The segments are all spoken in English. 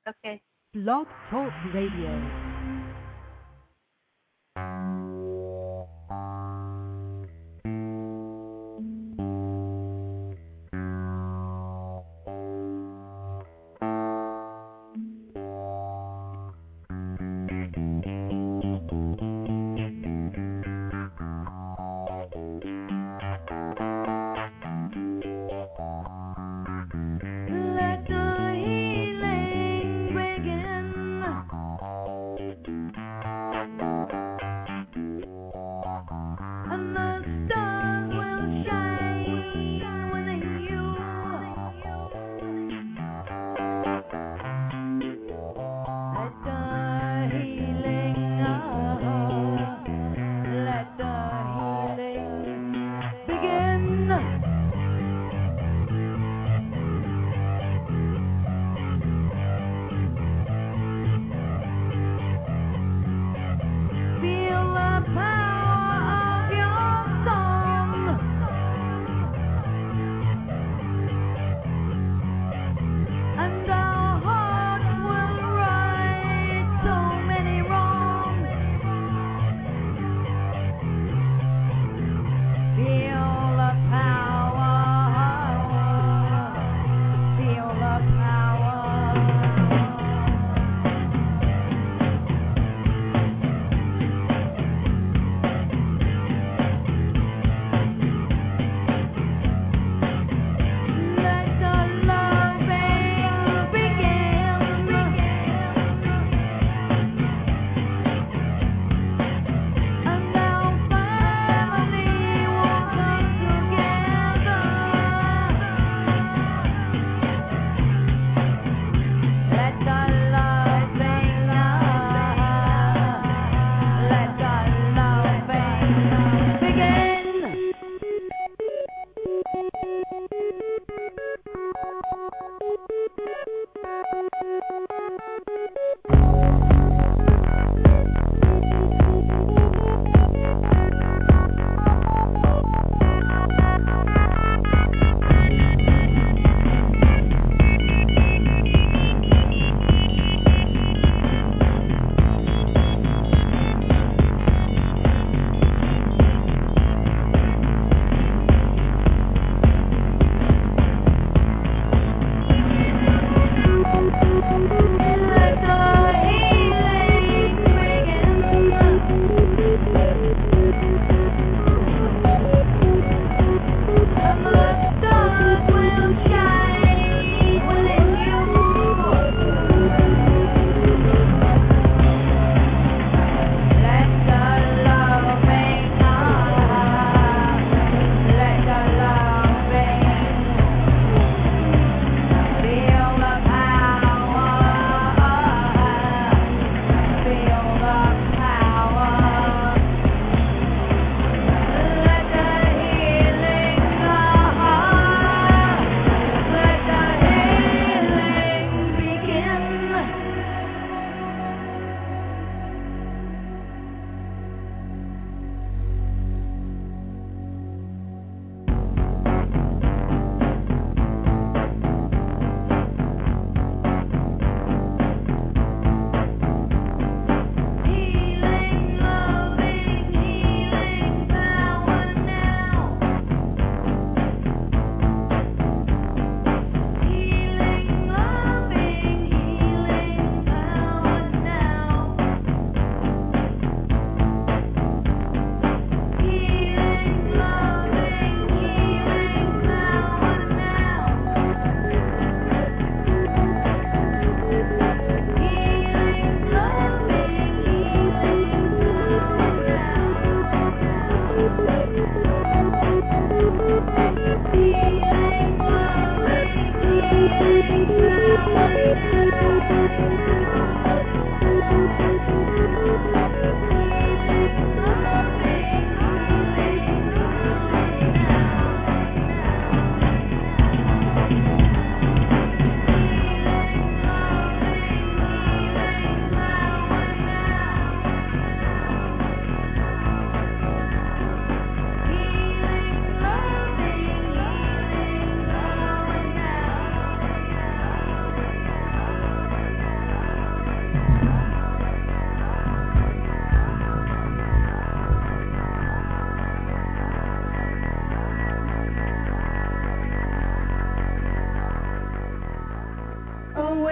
Okay. Blog Talk Radio.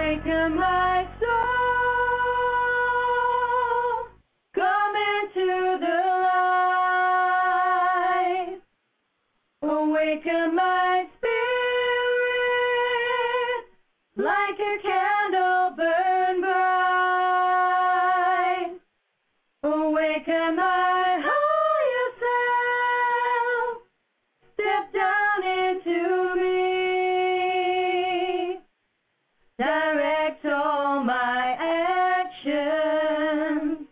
Awaken my soul, come into the light. Awaken my spirit, like a candle burn bright. Awaken my higher self, step down into me. Direct all my actions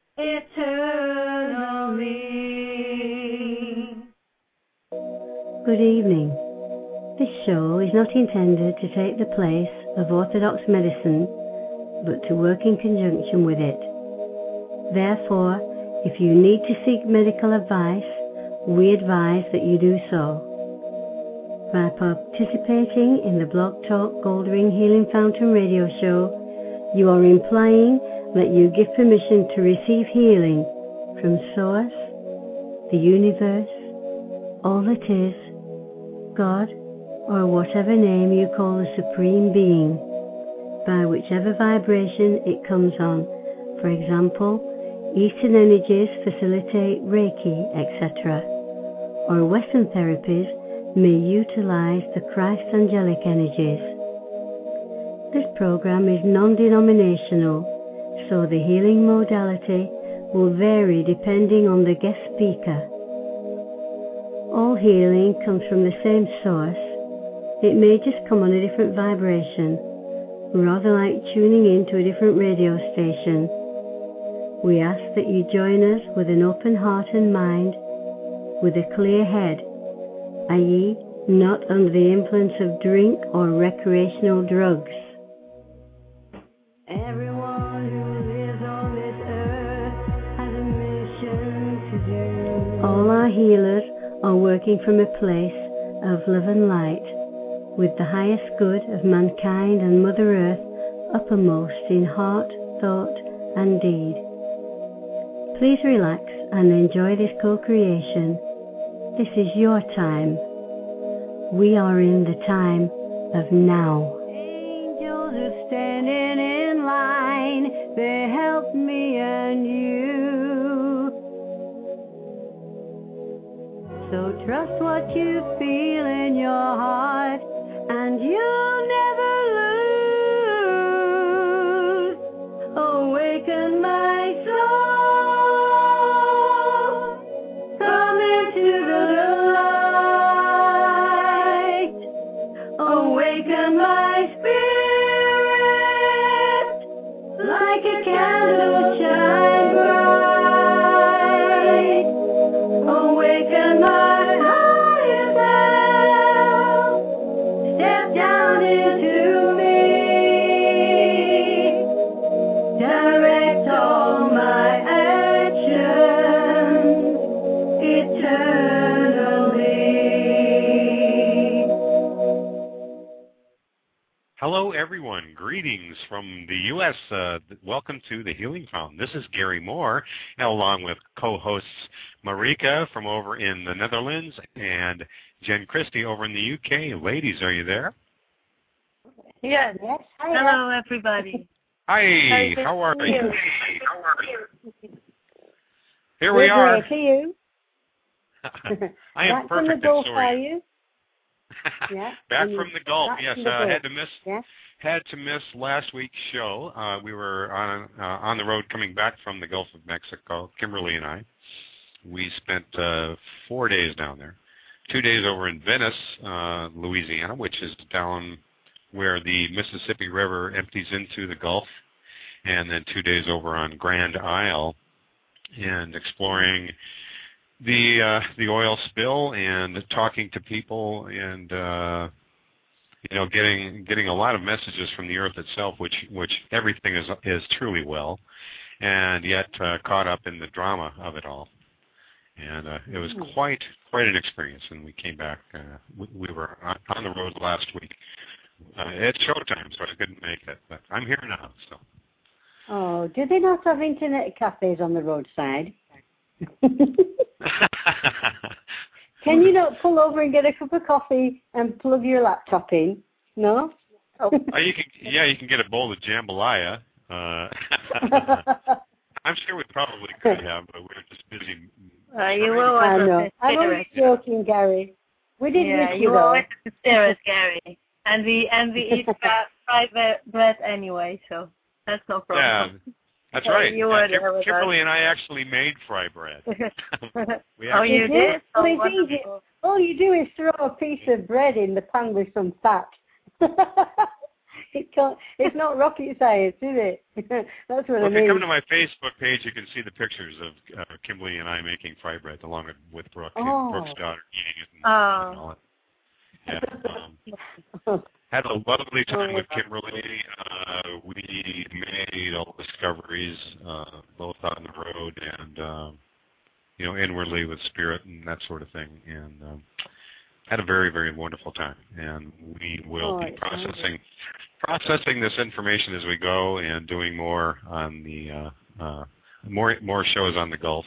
eternally. Good evening. This show is not intended to take the place of orthodox medicine, but to work in conjunction with it. Therefore, if you need to seek medical advice, we advise that you do so. By participating in the Blog Talk Gold Ring Healing Fountain radio show, you are implying that you give permission to receive healing from Source, the universe, all that is, God, or whatever name you call the Supreme Being, by whichever vibration it comes on. For example, Eastern energies facilitate Reiki, etc., or Western therapies may utilize the Christ angelic energies. This program is non-denominational, so the healing modality will vary depending on the guest speaker. All healing comes from the same source. It may just come on a different vibration, rather like tuning in to a different radio station. We ask that you join us with an open heart and mind, with a clear head, i.e., not under the influence of drink or recreational drugs. Everyone who lives on this earth has a mission to do. All our healers are working from a place of love and light, with the highest good of mankind and Mother Earth uppermost in heart, thought, and deed. Please relax and enjoy this co-creation. This is your time. We are in the time of now. Angels are standing in line. They help me and you. So trust what you feel in your heart, and you'll never lose. Awaken my soul, come into the light. Awaken my spirit, like a candle shine bright. Awaken my higher self, step down into me. Direct all my actions eternally. Hello, everyone. Greetings from the U.S. Welcome to the Healing Fountain. This is Gary Moore, along with co-hosts Marika from over in the Netherlands and Jen Christie over in the U.K. Ladies, are you there? Yes. Hello, everybody. Hi. How are you? Here we are. Great. To you. I am Back from perfect. the Gulf, sorry. are you? Yeah. Back from the Gulf. Back Yes, from the I Gulf. had to miss last week's show. We were on the road coming back from the Gulf of Mexico. Kimberly and I. We spent 4 days down there. 2 days over in Venice, Louisiana, which is down where the Mississippi River empties into the Gulf, and then 2 days over on Grand Isle, and exploring the oil spill and talking to people, and getting a lot of messages from the earth itself, which everything is truly well, and yet caught up in the drama of it all. And it was quite an experience. And we came back. We were on the road last week. It's showtime, so I couldn't make it, but I'm here now. So. Oh, do they not have internet cafes on the roadside? Can you not pull over and get a cup of coffee and plug your laptop in? No? Oh. You can get a bowl of jambalaya. I'm sure we probably could have, but we were just busy. You were always I'm only joking, Gary. We didn't miss you, you always consider it, Gary. And we eat fried bread anyway, so that's no problem. Yeah, that's right. You were there with Kimberly and I actually made fry bread. You did? All you do is throw a piece of bread in the pan with some fat. It's not rocket science, is it? That's what I mean. If you come to my Facebook page, you can see the pictures of Kimberly and I making fry bread, along with Brooke and Brooke's daughter eating it and all that. Yeah. Had a lovely time with Kimberly. We made all discoveries, both on the road and inwardly with spirit and that sort of thing, and had a very, very wonderful time. And we will be processing this information as we go, and doing more on the more shows on the Gulf,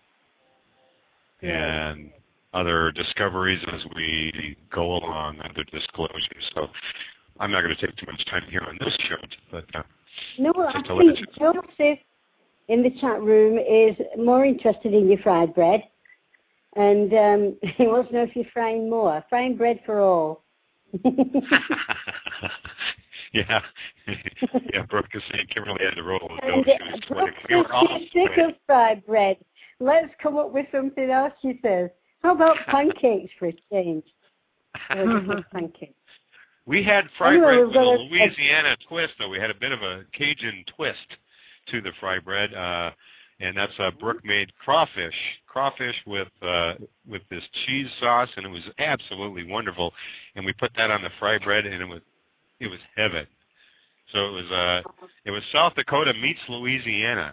and other discoveries as we go along, other disclosures. So I'm not going to take too much time here on this show, but no, I think Joseph in the chat room is more interested in your fried bread, and he wants to know if you're frying more. Frying bread for all. Yeah, Brooke is saying Kimberly had to roll the dough. She was sweating. We were all sick of fried bread. Let's come up with something else, she says. How about pancakes for a change? Pancakes. We had fried bread with a Louisiana twist, though. We had a bit of a Cajun twist to the fried bread, and that's Brooke made crawfish with this cheese sauce, and it was absolutely wonderful. And we put that on the fried bread, and it was heaven. So it was South Dakota meets Louisiana.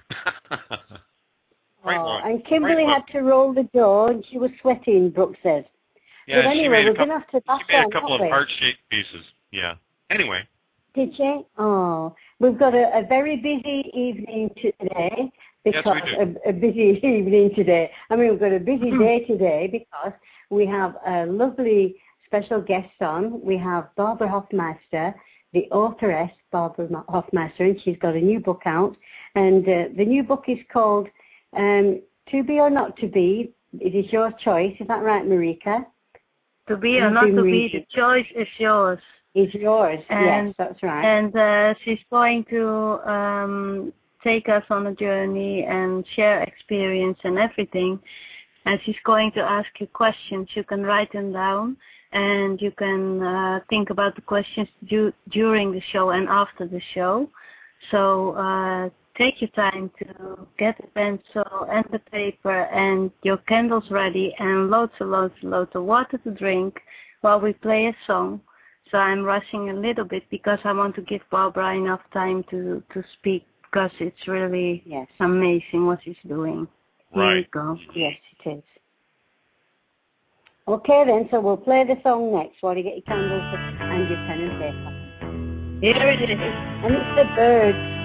And Kimberly had to roll the dough, and she was sweating, Brooke says. Yeah, but anyway, we're going to have to she made a couple of heart-shaped pieces. Yeah. Anyway. Did she? Oh, we've got a very busy evening today. Because yes, we do. A busy evening today. I mean, we've got a busy day today because we have a lovely special guest on. We have Barbara Hofmeister, the authoress, Barbara Hofmeister, and she's got a new book out. And the new book is called To Be or Not to Be. It is your choice. Is that right, Marika? To be or not to be, the choice is yours. Is yours, yes, that's right. And she's going to take us on a journey and share experience and everything. And she's going to ask you questions. You can write them down, and you can think about the questions during the show and after the show. So take your time to get the pencil and the paper and your candles ready, and loads of water to drink while we play a song. So I'm rushing a little bit because I want to give Barbara enough time to speak, because it's really amazing what she's doing. Right. Here you go. Yes, it is. Okay then, so we'll play the song next while you get your candles and your pen and paper. Here it is. And it's the birds.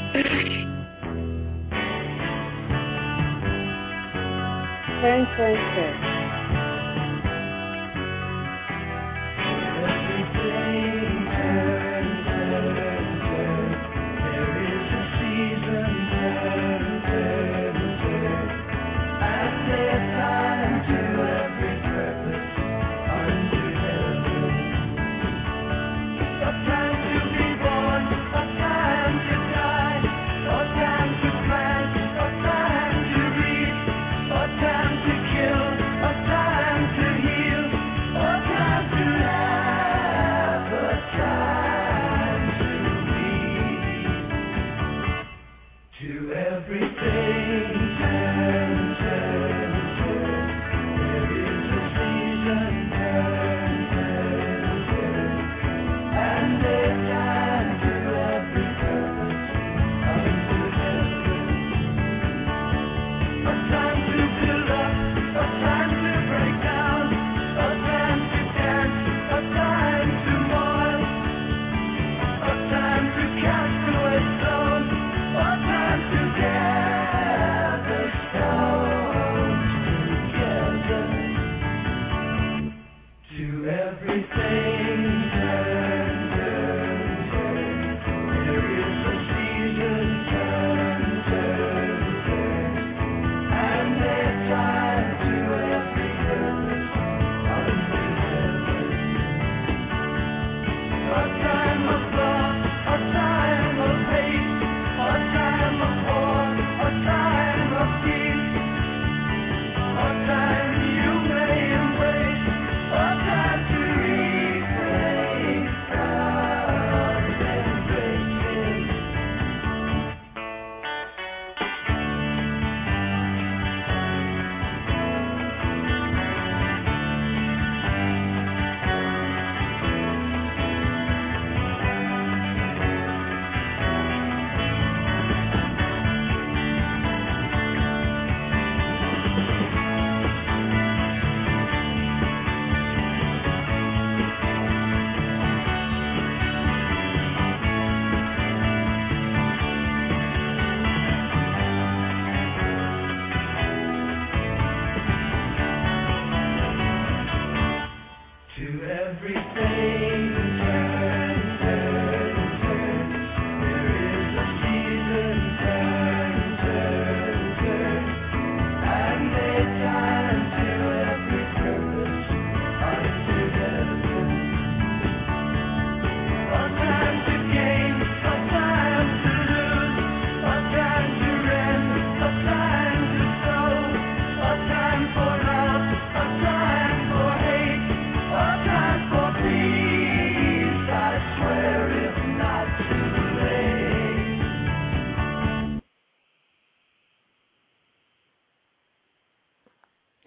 Turn. Time to kill.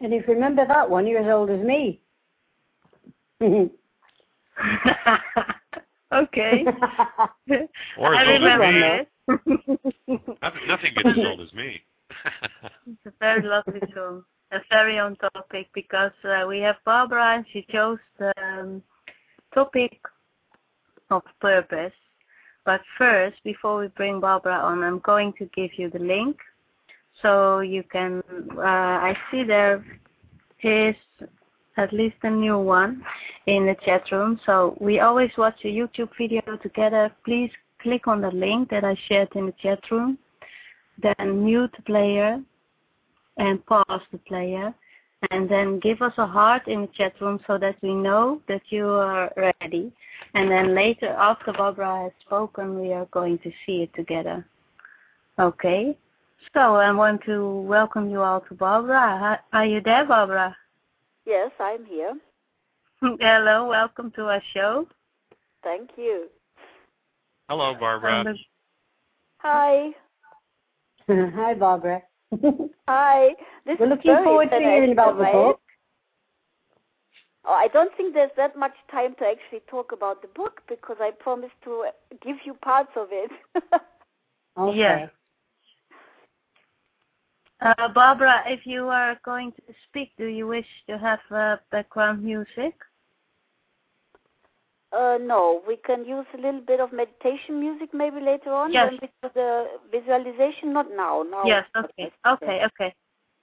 And if you remember that one, you're as old as me. Okay. Or I as old as me. remember it. Nothing gets as old as me. It's a very lovely song. It's very on topic because we have Barbara and she chose the topic of purpose. But first, before we bring Barbara on, I'm going to give you the link. So you can, I see there is at least a new one in the chat room. So we always watch a YouTube video together. Please click on the link that I shared in the chat room. Then mute the player and pause the player. And then give us a heart in the chat room so that we know that you are ready. And then later, after Barbara has spoken, we are going to see it together. Okay. So I want to welcome you all to Barbara. Are you there, Barbara? Yes, I'm here. Hello, welcome to our show. Thank you. Hello, Barbara. Hi. Hi, Barbara. Hi. We're looking forward to hearing about the book. Oh, I don't think there's that much time to actually talk about the book because I promised to give you parts of it. Okay. Yeah. Barbara, if you are going to speak, do you wish to have background music? No, we can use a little bit of meditation music maybe later on. Yes. When we do the visualization, not now. No. Yes, okay.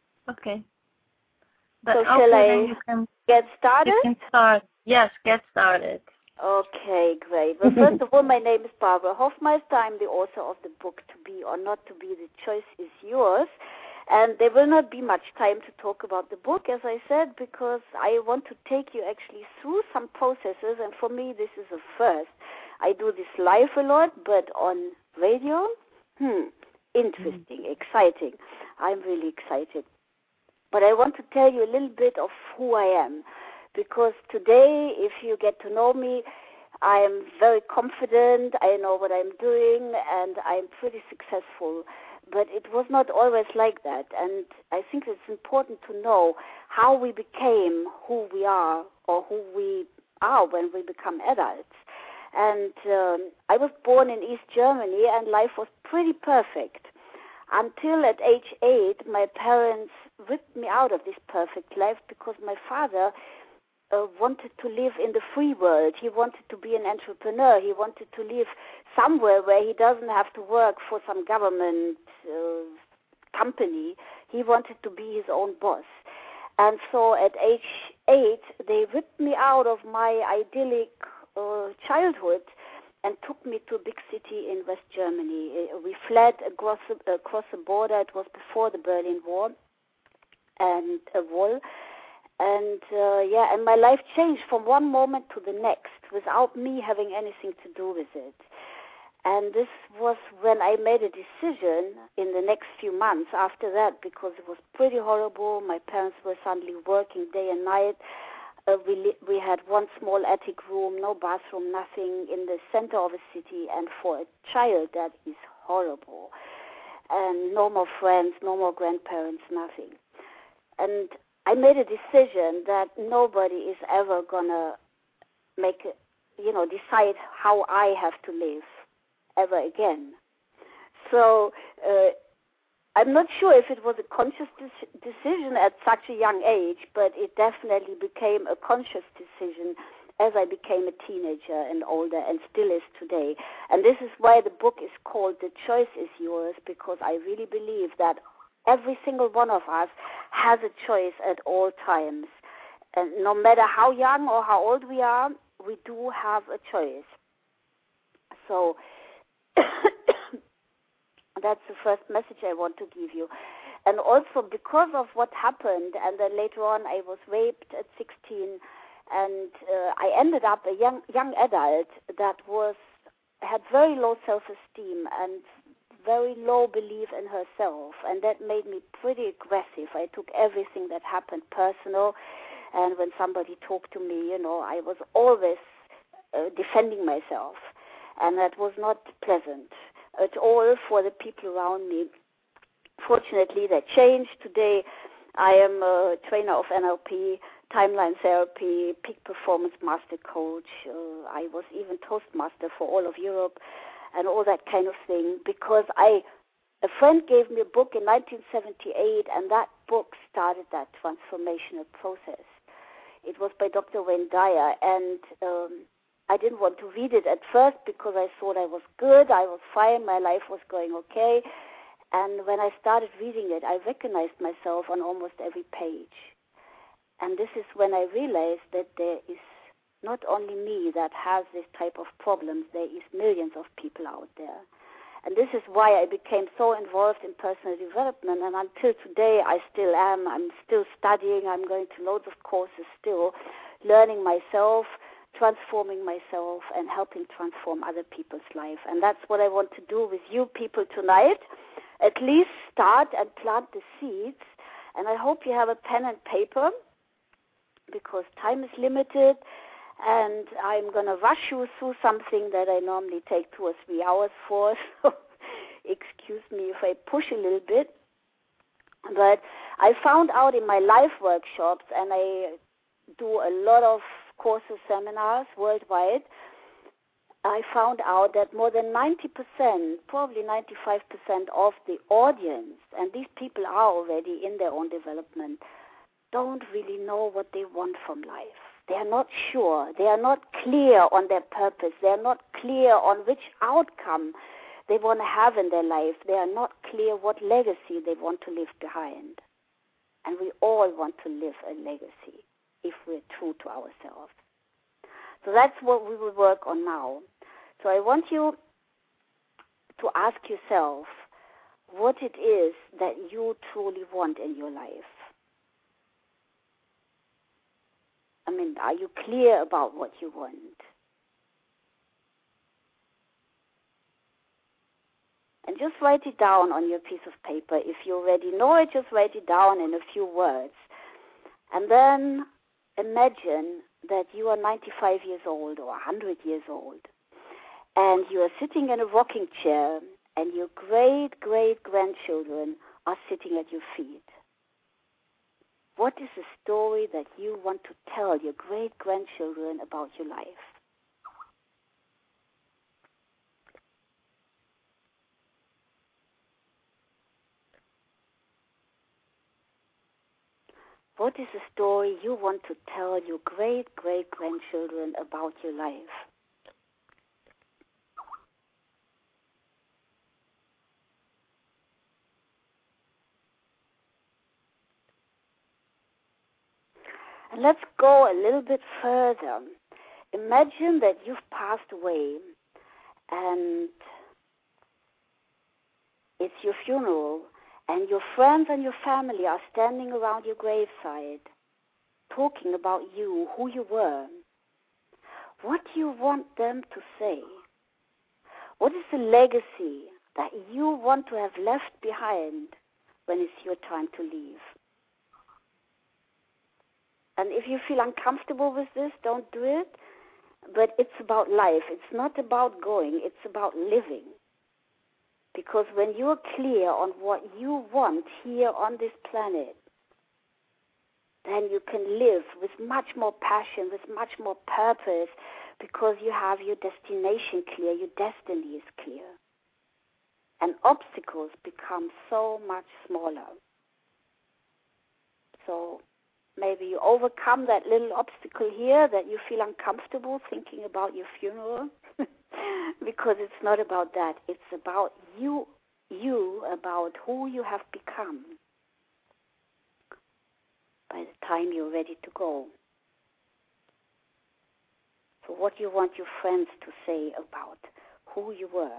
But so shall I you can get started? You can start. Yes, get started. Okay, great. Well, first of all, my name is Barbara Hofmeister. I'm the author of the book To Be or Not to Be, The Choice is Yours. And there will not be much time to talk about the book, as I said, because I want to take you actually through some processes, and for me this is a first. I do this live a lot, but on radio, interesting, exciting. I'm really excited. But I want to tell you a little bit of who I am, because today, if you get to know me, I am very confident, I know what I'm doing, and I'm pretty successful. But it was not always like that, and I think it's important to know how we became who we are or who we are when we become adults. And I was born in East Germany, and life was pretty perfect. Until at age 8, my parents ripped me out of this perfect life because my father wanted to live in the free world. He wanted to be an entrepreneur. He wanted to live somewhere where he doesn't have to work for some government company. He wanted to be his own boss. And so at age 8, they ripped me out of my idyllic childhood and took me to a big city in West Germany. We fled across the border. It was before the Berlin Wall and a wall. And and my life changed from one moment to the next without me having anything to do with it. And this was when I made a decision in the next few months after that, because it was pretty horrible. My parents were suddenly working day and night. We had one small attic room, no bathroom, nothing, in the center of a city. And for a child, that is horrible. And no more friends, no more grandparents, nothing. And I made a decision that nobody is ever gonna decide how I have to live ever again. So I'm not sure if it was a conscious decision at such a young age, but it definitely became a conscious decision as I became a teenager and older, and still is today. And this is why the book is called The Choice is Yours, because I really believe that every single one of us has a choice at all times. And no matter how young or how old we are, we do have a choice. So that's the first message I want to give you. And also because of what happened, and then later on I was raped at 16, and I ended up a young adult that had very low self-esteem and very low belief in herself, and that made me pretty aggressive. I took everything that happened personal, and when somebody talked to me, I was always defending myself, and that was not pleasant at all for the people around me. Fortunately, that changed. Today, I am a trainer of NLP, timeline therapy, peak performance master coach. I was even Toastmaster for all of Europe and all that kind of thing, because a friend gave me a book in 1978, and that book started that transformational process. It was by Dr. Wayne Dyer, and I didn't want to read it at first because I thought I was good, I was fine, my life was going okay. And when I started reading it, I recognized myself on almost every page. And this is when I realized that there is not only me that has this type of problems, there is millions of people out there. And this is why I became so involved in personal development, and until today I still am. I'm still studying, I'm going to loads of courses still, learning myself, transforming myself, and helping transform other people's life. And that's what I want to do with you people tonight, at least start and plant the seeds. And I hope you have a pen and paper, because time is limited, and I'm going to rush you through something that I normally take 2 or 3 hours for, so excuse me if I push a little bit. But I found out in my life workshops, and I do a lot of courses, seminars worldwide, I found out that more than 90%, probably 95% of the audience, and these people are already in their own development, don't really know what they want from life. They are not sure. They are not clear on their purpose. They are not clear on which outcome they want to have in their life. They are not clear what legacy they want to leave behind. And we all want to live a legacy if we're true to ourselves. So that's what we will work on now. So I want you to ask yourself what it is that you truly want in your life. I mean, are you clear about what you want? And just write it down on your piece of paper. If you already know it, just write it down in a few words. And then imagine that you are 95 years old or 100 years old, and you are sitting in a rocking chair, and your great-great-grandchildren are sitting at your feet. What is the story that you want to tell your great-grandchildren about your life? What is the story you want to tell your great-great-grandchildren about your life? And let's go a little bit further. Imagine that you've passed away and it's your funeral, and your friends and your family are standing around your graveside talking about you, who you were. What do you want them to say? What is the legacy that you want to have left behind when it's your time to leave? And if you feel uncomfortable with this, don't do it. But it's about life. It's not about going. It's about living. Because when you're clear on what you want here on this planet, then you can live with much more passion, with much more purpose, because you have your destination clear, your destiny is clear. And obstacles become so much smaller. So maybe you overcome that little obstacle here that you feel uncomfortable thinking about your funeral, because it's not about that. It's about you, about who you have become by the time you're ready to go. So what do you want your friends to say about who you were?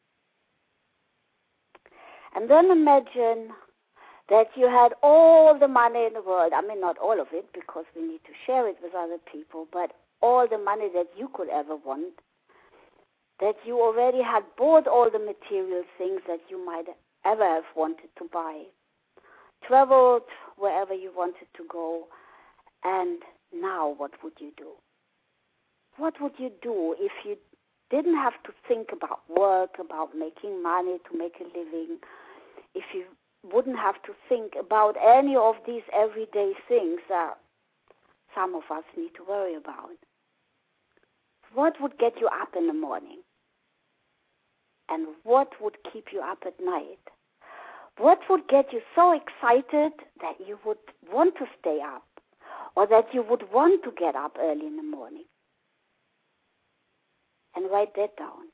And then imagine that you had all the money in the world. I mean, not all of it, because we need to share it with other people, but all the money that you could ever want, that you already had bought all the material things that you might ever have wanted to buy, traveled wherever you wanted to go, and now what would you do? What would you do if you didn't have to think about work, about making money to make a living, if you wouldn't have to think about any of these everyday things that some of us need to worry about? What would get you up in the morning? And what would keep you up at night? What would get you so excited that you would want to stay up, or that you would want to get up early in the morning? And write that down.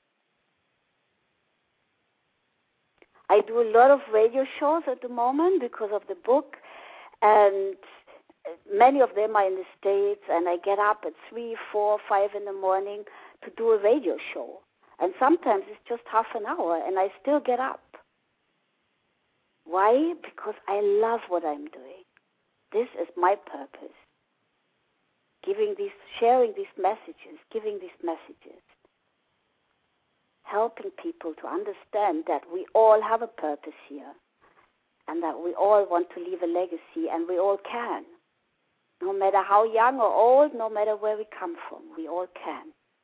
I do a lot of radio shows at the moment because of the book, and many of them are in the States, and I get up at 3, 4, 5 in the morning to do a radio show. And sometimes it's just half an hour, and I still get up. Why? Because I love what I'm doing. This is my purpose. Sharing these messages, giving these messages. Helping people to understand that we all have a purpose here, and that we all want to leave a legacy, and we all can. No matter how young or old, no matter where we come from, we all can.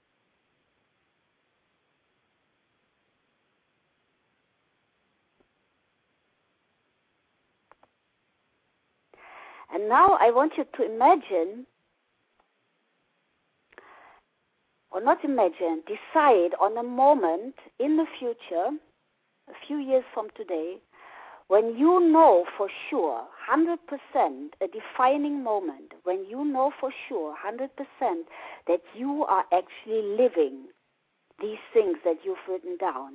And now I want you to imagine, or not imagine, decide on a moment in the future, a few years from today, when you know for sure, 100%, a defining moment, when you know for sure, 100%, that you are actually living these things that you've written down.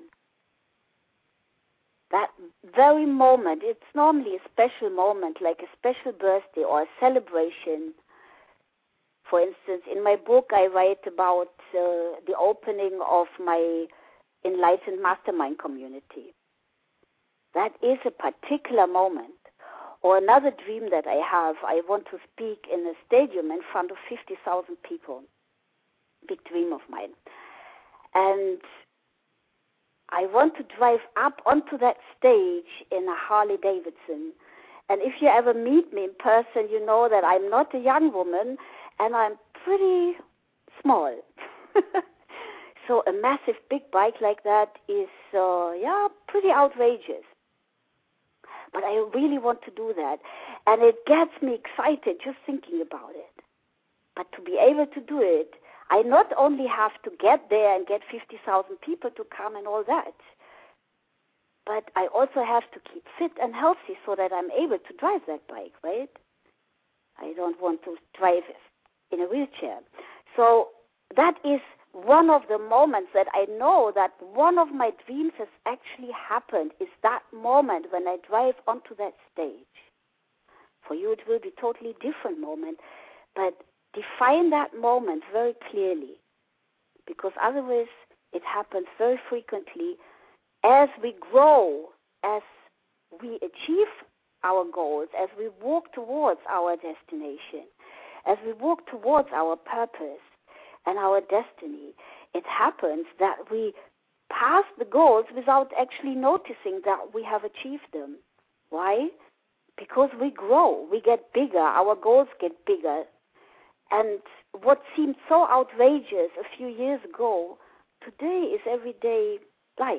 That very moment, it's normally a special moment, like a special birthday or a celebration. For instance, in my book, I write about the opening of my Enlightened Mastermind community. That is a particular moment. Or another dream that I have, I want to speak in a stadium in front of 50,000 people. Big dream of mine. And I want to drive up onto that stage in a Harley Davidson. And if you ever meet me in person, you know that I'm not a young woman, and I'm pretty small. So a massive big bike like that is, pretty outrageous. But I really want to do that. And it gets me excited just thinking about it. But to be able to do it, I not only have to get there and get 50,000 people to come and all that, but I also have to keep fit and healthy so that I'm able to drive that bike, right? I don't want to drive in a wheelchair. So that is one of the moments that I know that one of my dreams has actually happened, is that moment when I drive onto that stage. For you, it will be a totally different moment, but define that moment very clearly, because otherwise it happens very frequently as we grow, as we achieve our goals, as we walk towards our destination, as we walk towards our purpose and our destiny. It happens that we pass the goals without actually noticing that we have achieved them. Why? Because we grow, we get bigger, our goals get bigger. And what seemed so outrageous a few years ago, today is everyday life.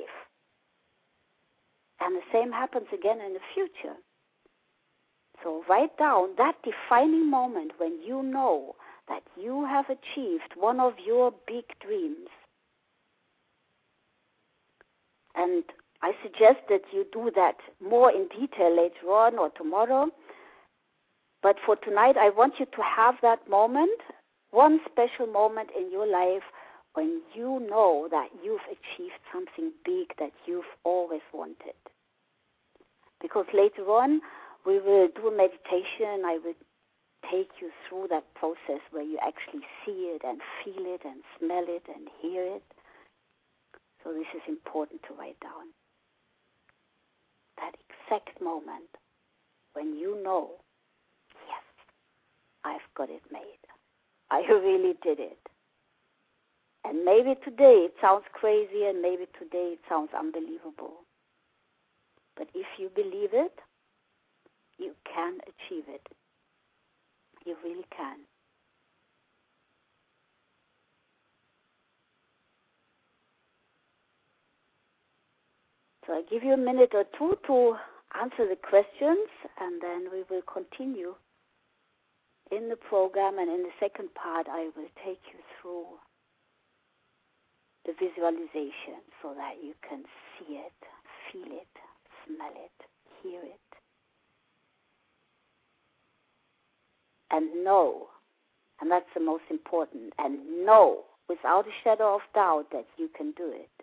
And the same happens again in the future. So write down that defining moment when you know that you have achieved one of your big dreams. And I suggest that you do that more in detail later on or tomorrow. But for tonight, I want you to have that moment, one special moment in your life when you know that you've achieved something big that you've always wanted. Because later on, we will do a meditation. I will take you through that process where you actually see it and feel it and smell it and hear it. So this is important to write down. That exact moment when you know, yes, I've got it made. I really did it. And maybe today it sounds crazy and maybe today it sounds unbelievable. But if you believe it, you can achieve it. You really can. So I give you a minute or two to answer the questions, and then we will continue in the program. And in the second part, I will take you through the visualization so that you can see it, feel it, smell it, hear it, and know, and that's the most important, and know without a shadow of doubt that you can do it.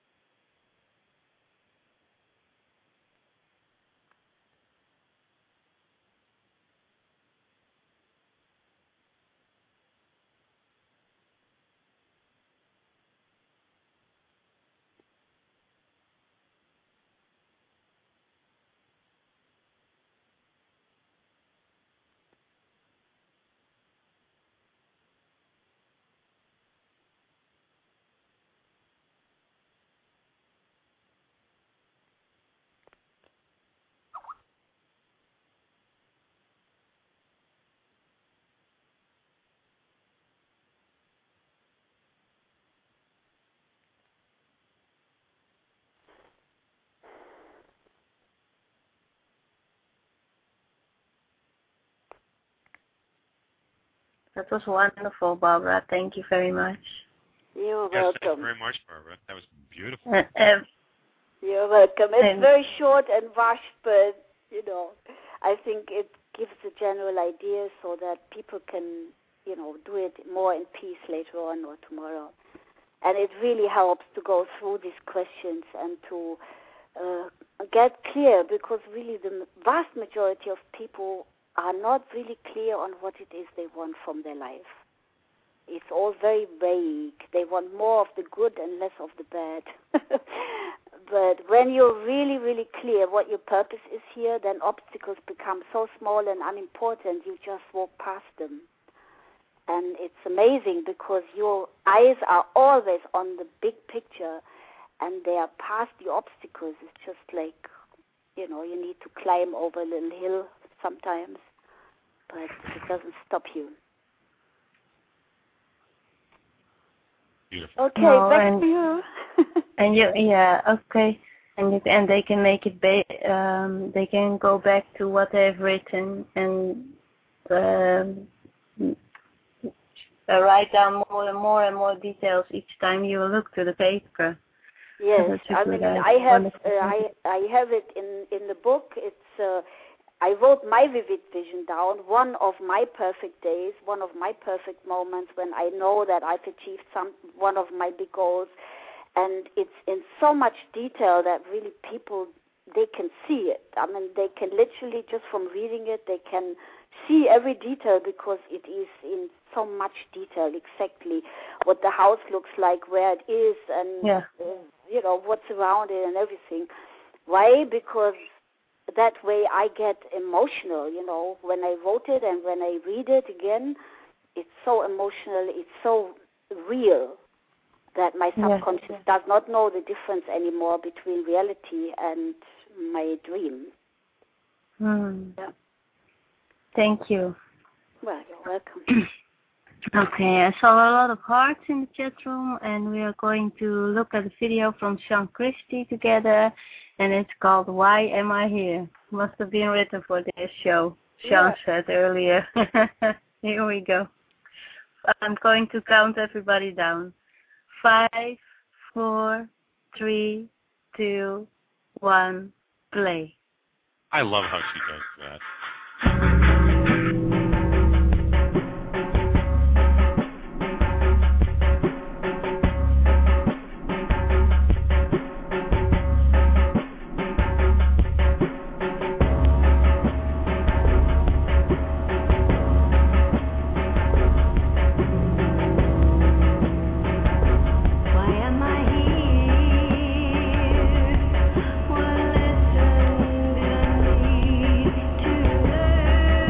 That was wonderful, Barbara. Thank you very much. You're Yes, welcome. thank you very much, Barbara. That was beautiful. You're welcome. It's very short and rushed, but, I think it gives a general idea so that people can, do it more in peace later on or tomorrow. And it really helps to go through these questions and to get clear, because really the vast majority of people are not really clear on what it is they want from their life. It's all very vague. They want more of the good and less of the bad. But when you're really, really clear what your purpose is here, then obstacles become so small and unimportant, you just walk past them. And it's amazing because your eyes are always on the big picture, and they are past the obstacles. It's just like, you need to climb over a little hill sometimes, but it doesn't stop you. Beautiful. Okay, back to you. And okay. And they can make it. They can go back to what they've written and write down more and more details each time you look to the paper. Yes, I mean I have it in the book. It's I wrote my vivid vision down, one of my perfect days, one of my perfect moments when I know that I've achieved one of my big goals. And it's in so much detail that really people, they can see it. I mean, they can literally, just from reading it, they can see every detail because it is in so much detail, exactly what the house looks like, where it is, and, what's around it and everything. Why? Because that way I get emotional, when I wrote it and when I read it again, it's so emotional, it's so real that my subconscious does not know the difference anymore between reality and my dream. Yeah. Thank you. Well, you're welcome. Okay, I saw a lot of hearts in the chat room, and we are going to look at a video from Sean Christie together, and it's called Why Am I Here? Must have been written for this show, Sean said earlier. Here we go. I'm going to count everybody down. 5, 4, 3, 2, 1, play. I love how she does that. Well, listen to me.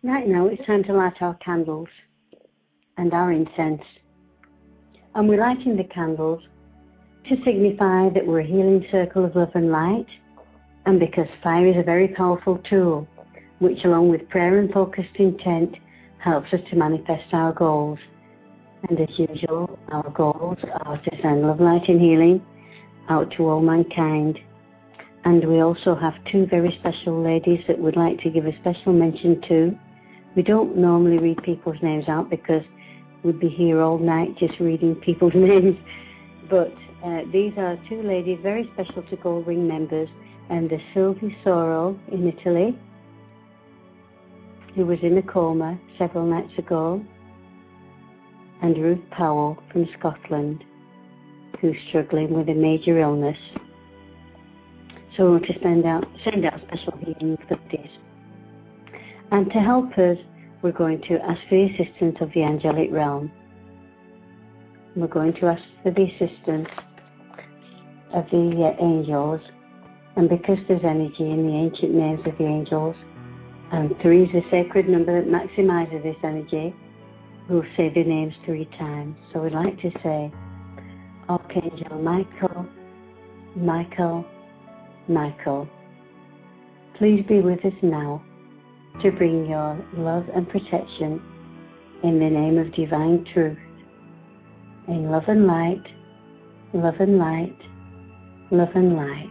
Right now it's time to light our candles and our incense. And we're lighting the candles to signify that we're a healing circle of love and light, and because fire is a very powerful tool, which along with prayer and focused intent helps us to manifest our goals. And as usual, our goals are to send love, light and healing out to all mankind. And we also have two very special ladies that we'd like to give a special mention to. We don't normally read people's names out because we'd be here all night just reading people's names. But these are two ladies very special to Gold Ring members, and the Sylvie Soro in Italy, who was in a coma several nights ago, and Ruth Powell from Scotland, who's struggling with a major illness. So we want to send out special healing for this. And to help us, we're going to ask for the assistance of the angelic realm. We're going to ask for the assistance of the angels, and because there's energy in the ancient names of the angels, and 3 is the sacred number that maximizes this energy, we'll say the names 3 times. So we'd like to say, Archangel Michael, Michael, Michael, please be with us now to bring your love and protection in the name of divine truth, in love and light, love and light, love and light.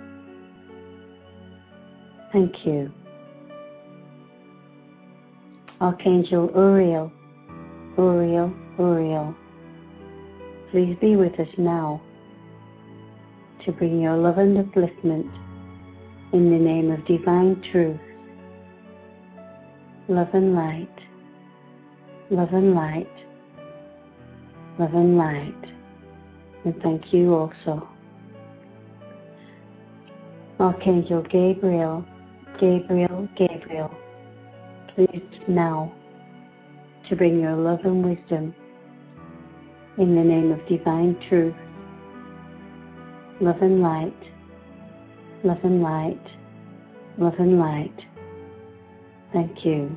Thank you. Archangel Uriel, Uriel, Uriel, please be with us now to bring your love and upliftment in the name of divine truth, love and light, love and light, love and light. And thank you also. Archangel Gabriel, Gabriel, Gabriel, please now to bring your love and wisdom in the name of divine truth, love and light, love and light, love and light. Thank you.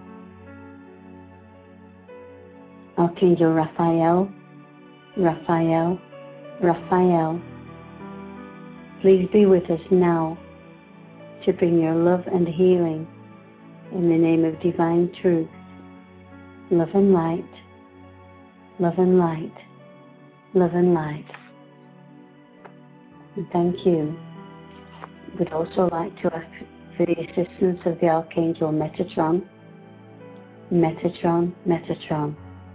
Archangel Raphael, Raphael, Raphael, please be with us now to bring your love and healing in the name of divine truth, love and light, love and light, love and light. And thank you. We'd also like to ask for the assistance of the Archangel Metatron, Metatron, Metatron.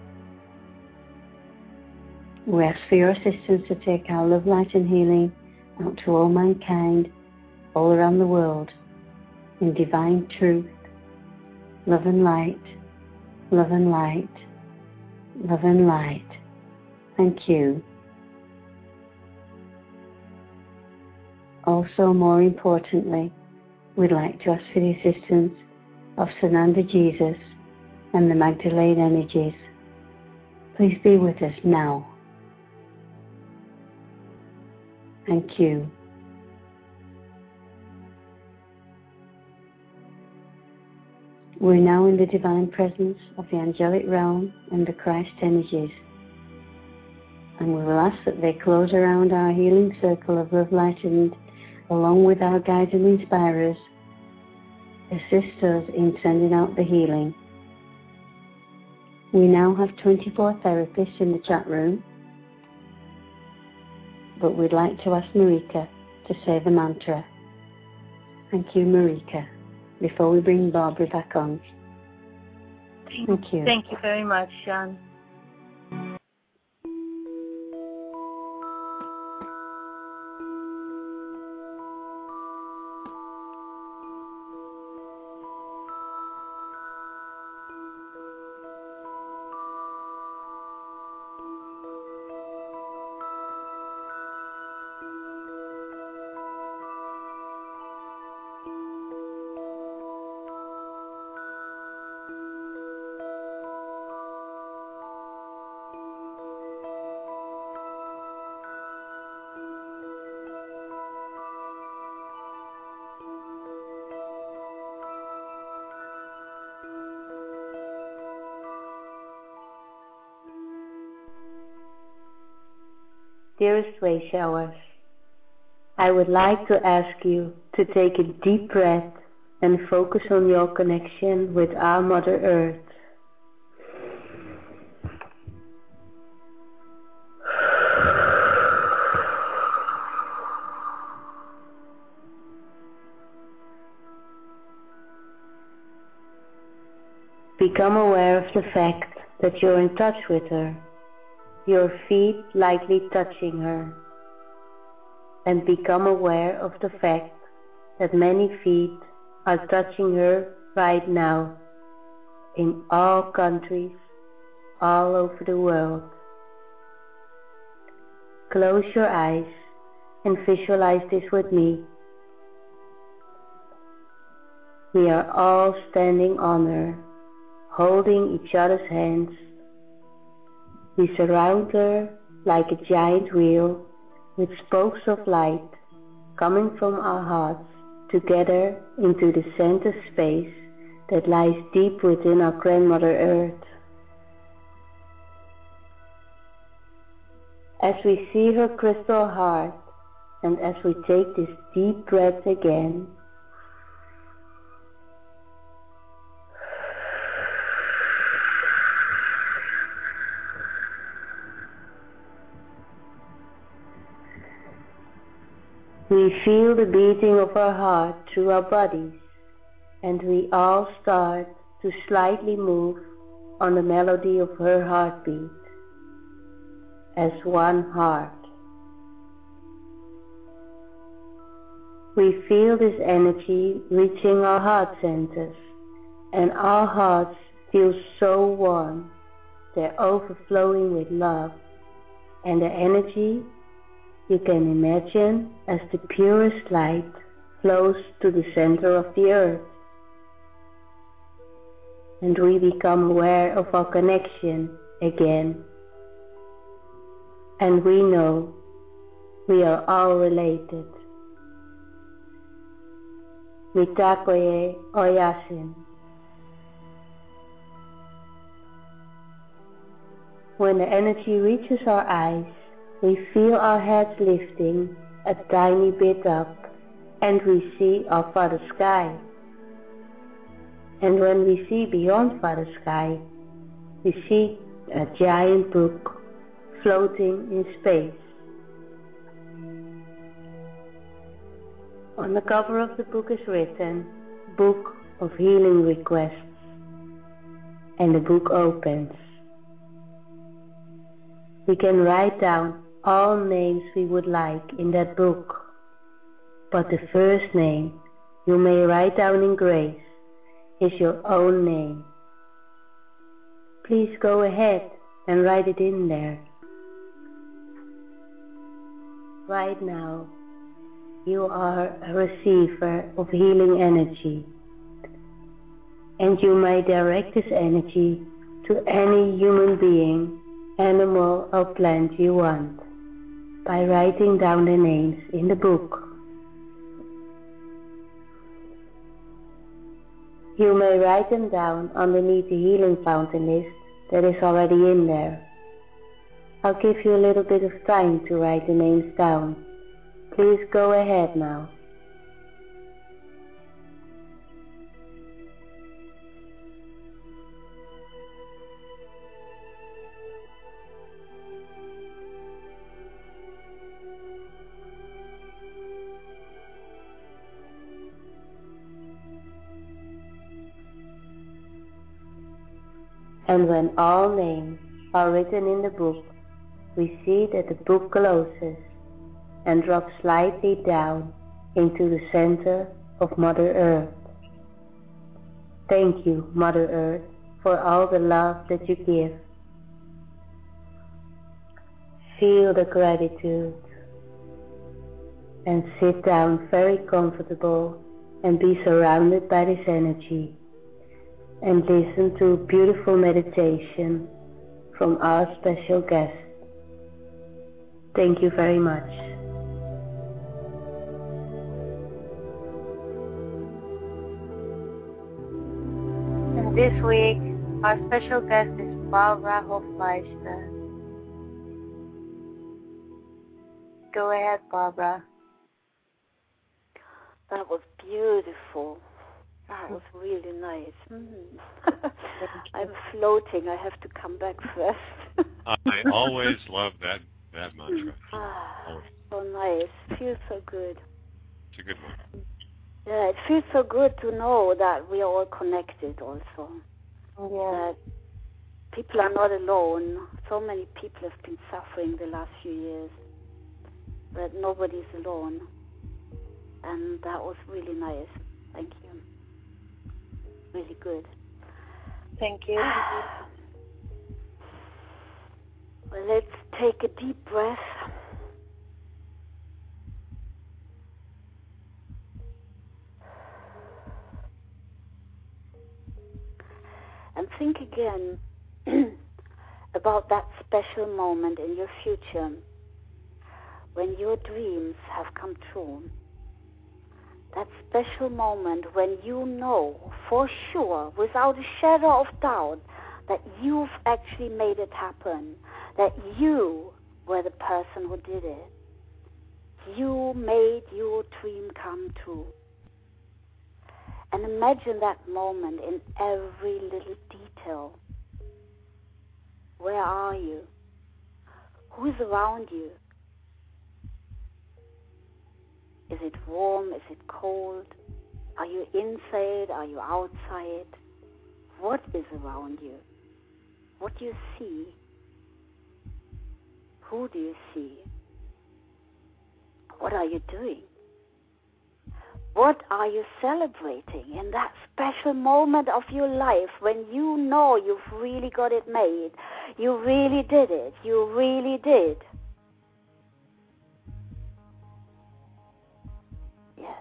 We ask for your assistance to take our love, light and healing out to all mankind, all around the world, in divine truth, love and light, love and light, love and light. Thank you. Also, more importantly, we'd like to ask for the assistance of Sananda Jesus and the Magdalene energies. Please be with us now. Thank you. We're now in the divine presence of the angelic realm and the Christ energies. And we will ask that they close around our healing circle of love, light, and along with our guides and inspirers, assist us in sending out the healing. We now have 24 therapists in the chat room, but we'd like to ask Marika to say the mantra. Thank you, Marika, before we bring Barbara back on. Thank you. Thank you very much, Sean. dearest way showers, I would like to ask you to take a deep breath and focus on your connection with our Mother Earth. Become aware of the fact that you're in touch with her, your feet lightly touching her, and become aware of the fact that many feet are touching her right now in all countries, all over the world. Close your eyes and visualize this with me. We are all standing on her, holding each other's hands. We surround her like a giant wheel with spokes of light coming from our hearts together into the center space that lies deep within our Grandmother Earth. As we see her crystal heart, and as we take this deep breath again, we feel the beating of our heart through our bodies, and we all start to slightly move on the melody of her heartbeat as one heart. We feel this energy reaching our heart centers, and our hearts feel so warm. They're overflowing with love, and the energy you can imagine as the purest light flows to the center of the earth. And we become aware of our connection again. And we know we are all related. Mitakoye Oyasin. When the energy reaches our eyes, we feel our heads lifting a tiny bit up, and we see our Father Sky. And when we see beyond Father Sky, we see a giant book floating in space. On the cover of the book is written, Book of Healing Requests, and the book opens. We can write down all names we would like in that book, but the first name you may write down in grace is your own name. Please go ahead and write it in there. Right now, you are a receiver of healing energy, and you may direct this energy to any human being, animal or plant you want by writing down the names in the book. You may write them down underneath the healing fountain list that is already in there. I'll give you a little bit of time to write the names down. Please go ahead now. And when all names are written in the book, we see that the book closes and drops slightly down into the center of Mother Earth. Thank you, Mother Earth, for all the love that you give. Feel the gratitude and sit down very comfortable and be surrounded by this energy, and listen to a beautiful meditation from our special guest. Thank you very much. And this week, our special guest is Barbara Hofmeister. Go ahead, Barbara. That was beautiful. That was really nice. I'm floating. I have to come back first. I always love that mantra. So nice. Feels so good. It's a good one. Yeah, it feels so good to know that we are all connected also. Yeah. That people are not alone. So many people have been suffering the last few years. But nobody's alone. And that was really nice. Thank you. Really good. Thank you. Well, let's take a deep breath. And think again about that special moment in your future when your dreams have come true. That special moment when you know for sure, without a shadow of doubt, that you've actually made it happen, that you were the person who did it. You made your dream come true. And imagine that moment in every little detail. Where are you? Who's around you? Is it warm? Is it cold? Are you inside? Are you outside? What is around you? What do you see? Who do you see? What are you doing? What are you celebrating in that special moment of your life when you know you've really got it made? You really did it. You really did. Yes.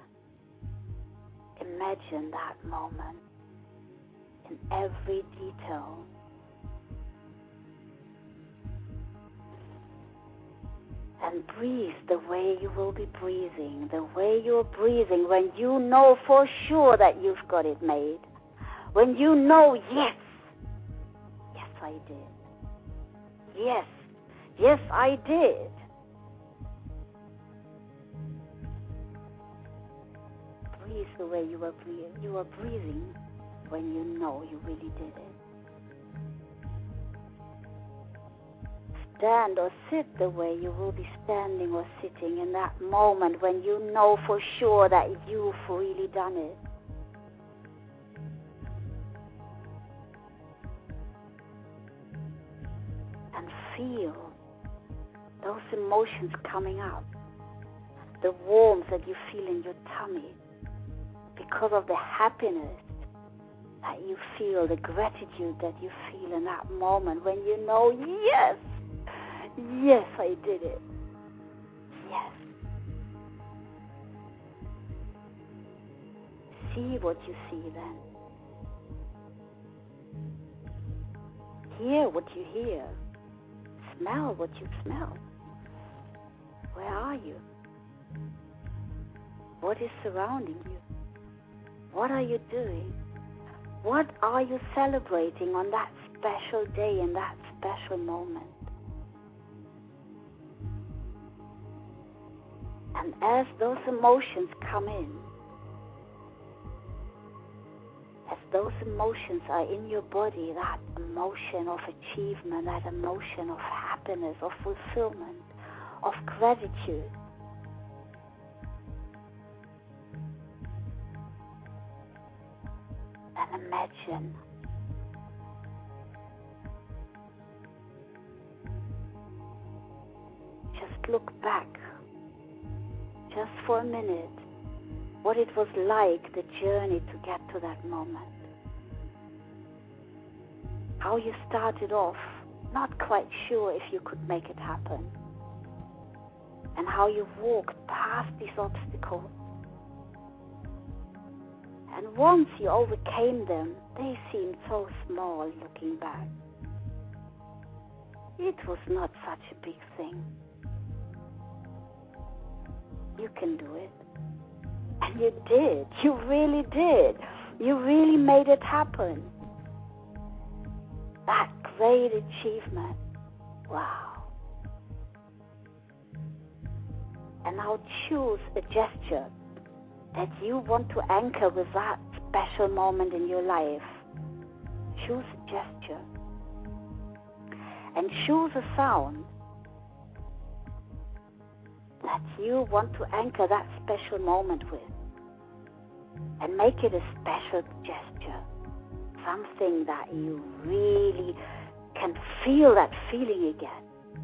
Imagine that moment in every detail. And breathe the way you will be breathing, the way you're breathing when you know for sure that you've got it made. When you know, yes, yes I did. Yes, yes I did. Breathe the way you are breathing when you know you really did it. Stand or sit the way you will be standing or sitting in that moment when you know for sure that you've really done it. And feel those emotions coming up, the warmth that you feel in your tummy because of the happiness that you feel, the gratitude that you feel in that moment when you know, yes, yes, I did it. Yes. See what you see then. Hear what you hear. Smell what you smell. Where are you? What is surrounding you? What are you doing? What are you celebrating on that special day in that special moment? And as those emotions come in, as those emotions are in your body, that emotion of achievement, that emotion of happiness, of fulfillment, of gratitude, and imagine just look back just for a minute what it was like, the journey to get to that moment. How you started off, not quite sure if you could make it happen. And how you walked past these obstacles. And once you overcame them, they seemed so small looking back. It was not such a big thing. You can do it. And you did. You really did. You really made it happen. That great achievement. Wow. And now choose a gesture that you want to anchor with that special moment in your life. Choose a gesture. And choose a sound that you want to anchor that special moment with. And make it a special gesture. Something that you really can feel that feeling again.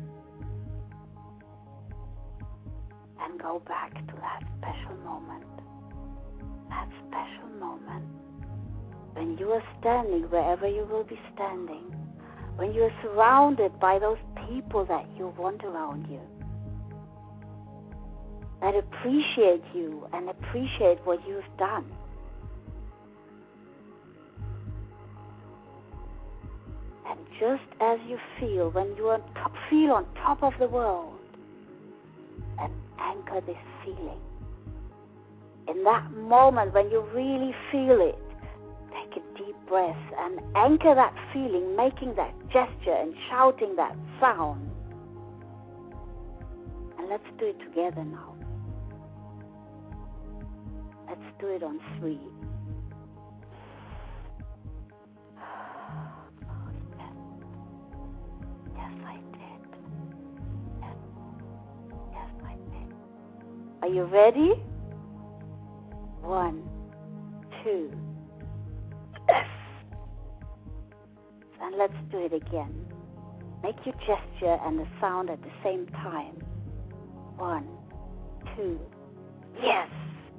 And go back to that special moment. That special moment when you are standing wherever you will be standing. When you are surrounded by those people that you want around you. That appreciate you and appreciate what you've done. And just as you feel when you are feel on top of the world, and anchor this feeling. In that moment when you really feel it, take a deep breath and anchor that feeling, making that gesture and shouting that sound. And let's do it together now. Let's do it on 3. Are you ready? 1, 2. Yes. And let's do it again. Make your gesture and the sound at the same time. 1, 2. Yes.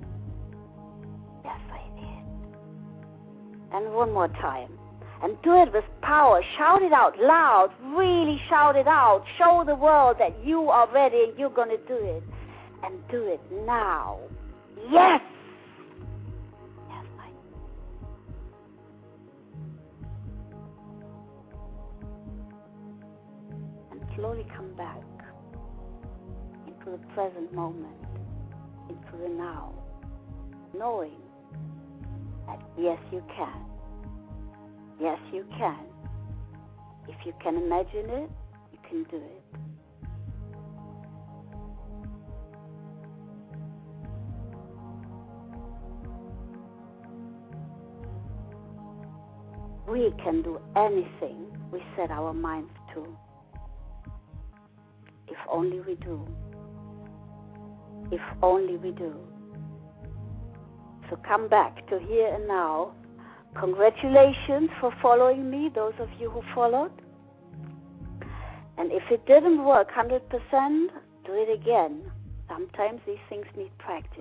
Yes, I did. And one more time. And do it with power. Shout it out loud. Really shout it out. Show the world that you are ready and you're going to do it. And do it now. Yes! Yes, I did. And slowly come back into the present moment, into the now, knowing that yes, you can. Yes, you can. If you can imagine it, you can do it. We can do anything we set our minds to. If only we do. If only we do. So come back to here and now. Congratulations for following me, those of you who followed. And if it didn't work 100%, do it again. Sometimes these things need practice.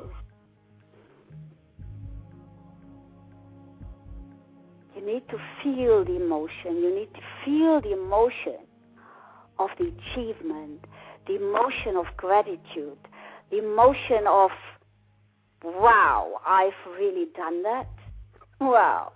You need to feel the emotion. You need to feel the emotion of the achievement, the emotion of gratitude, the emotion of, wow, I've really done that. Wow.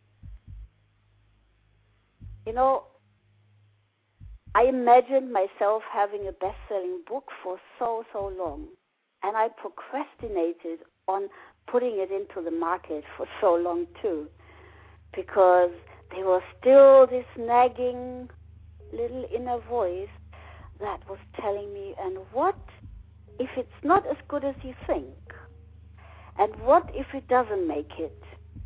You know, I imagined myself having a best-selling book for so long, and I procrastinated on putting it into the market for so long too, because there was still this nagging little inner voice that was telling me, and what if it's not as good as you think? And what if it doesn't make it?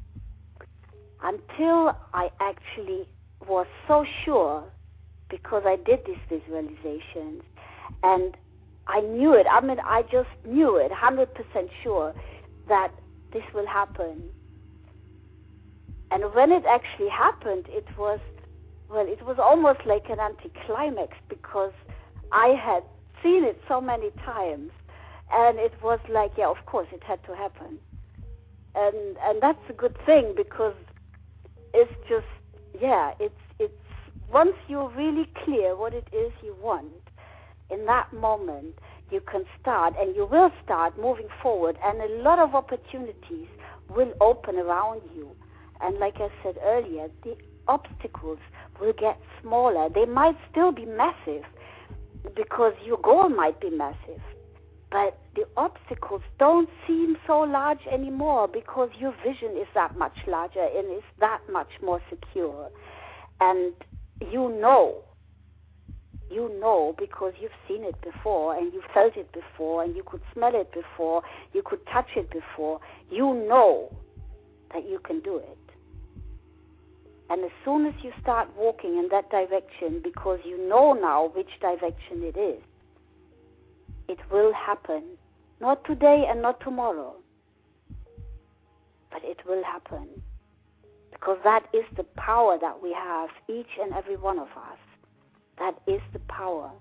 Until I actually was so sure, because I did these visualizations, and I knew it. I mean, I just knew it, 100% sure that this will happen. And when it actually happened, it was almost like an anticlimax, because I had seen it so many times, and it was like, yeah, of course, it had to happen. And that's a good thing, because it's just, yeah, it's once you're really clear what it is you want, in that moment you can start, and you will start moving forward, and a lot of opportunities will open around you. And like I said earlier, the obstacles will get smaller. They might still be massive, because your goal might be massive, but the obstacles don't seem so large anymore, because your vision is that much larger and is that much more secure. And you know You know because you've seen it before and you felt it before and you could smell it before, you could touch it before. You know that you can do it. And as soon as you start walking in that direction, because you know now which direction it is, it will happen. Not today and not tomorrow, but it will happen. Because that is the power that we have, each and every one of us. That is the power.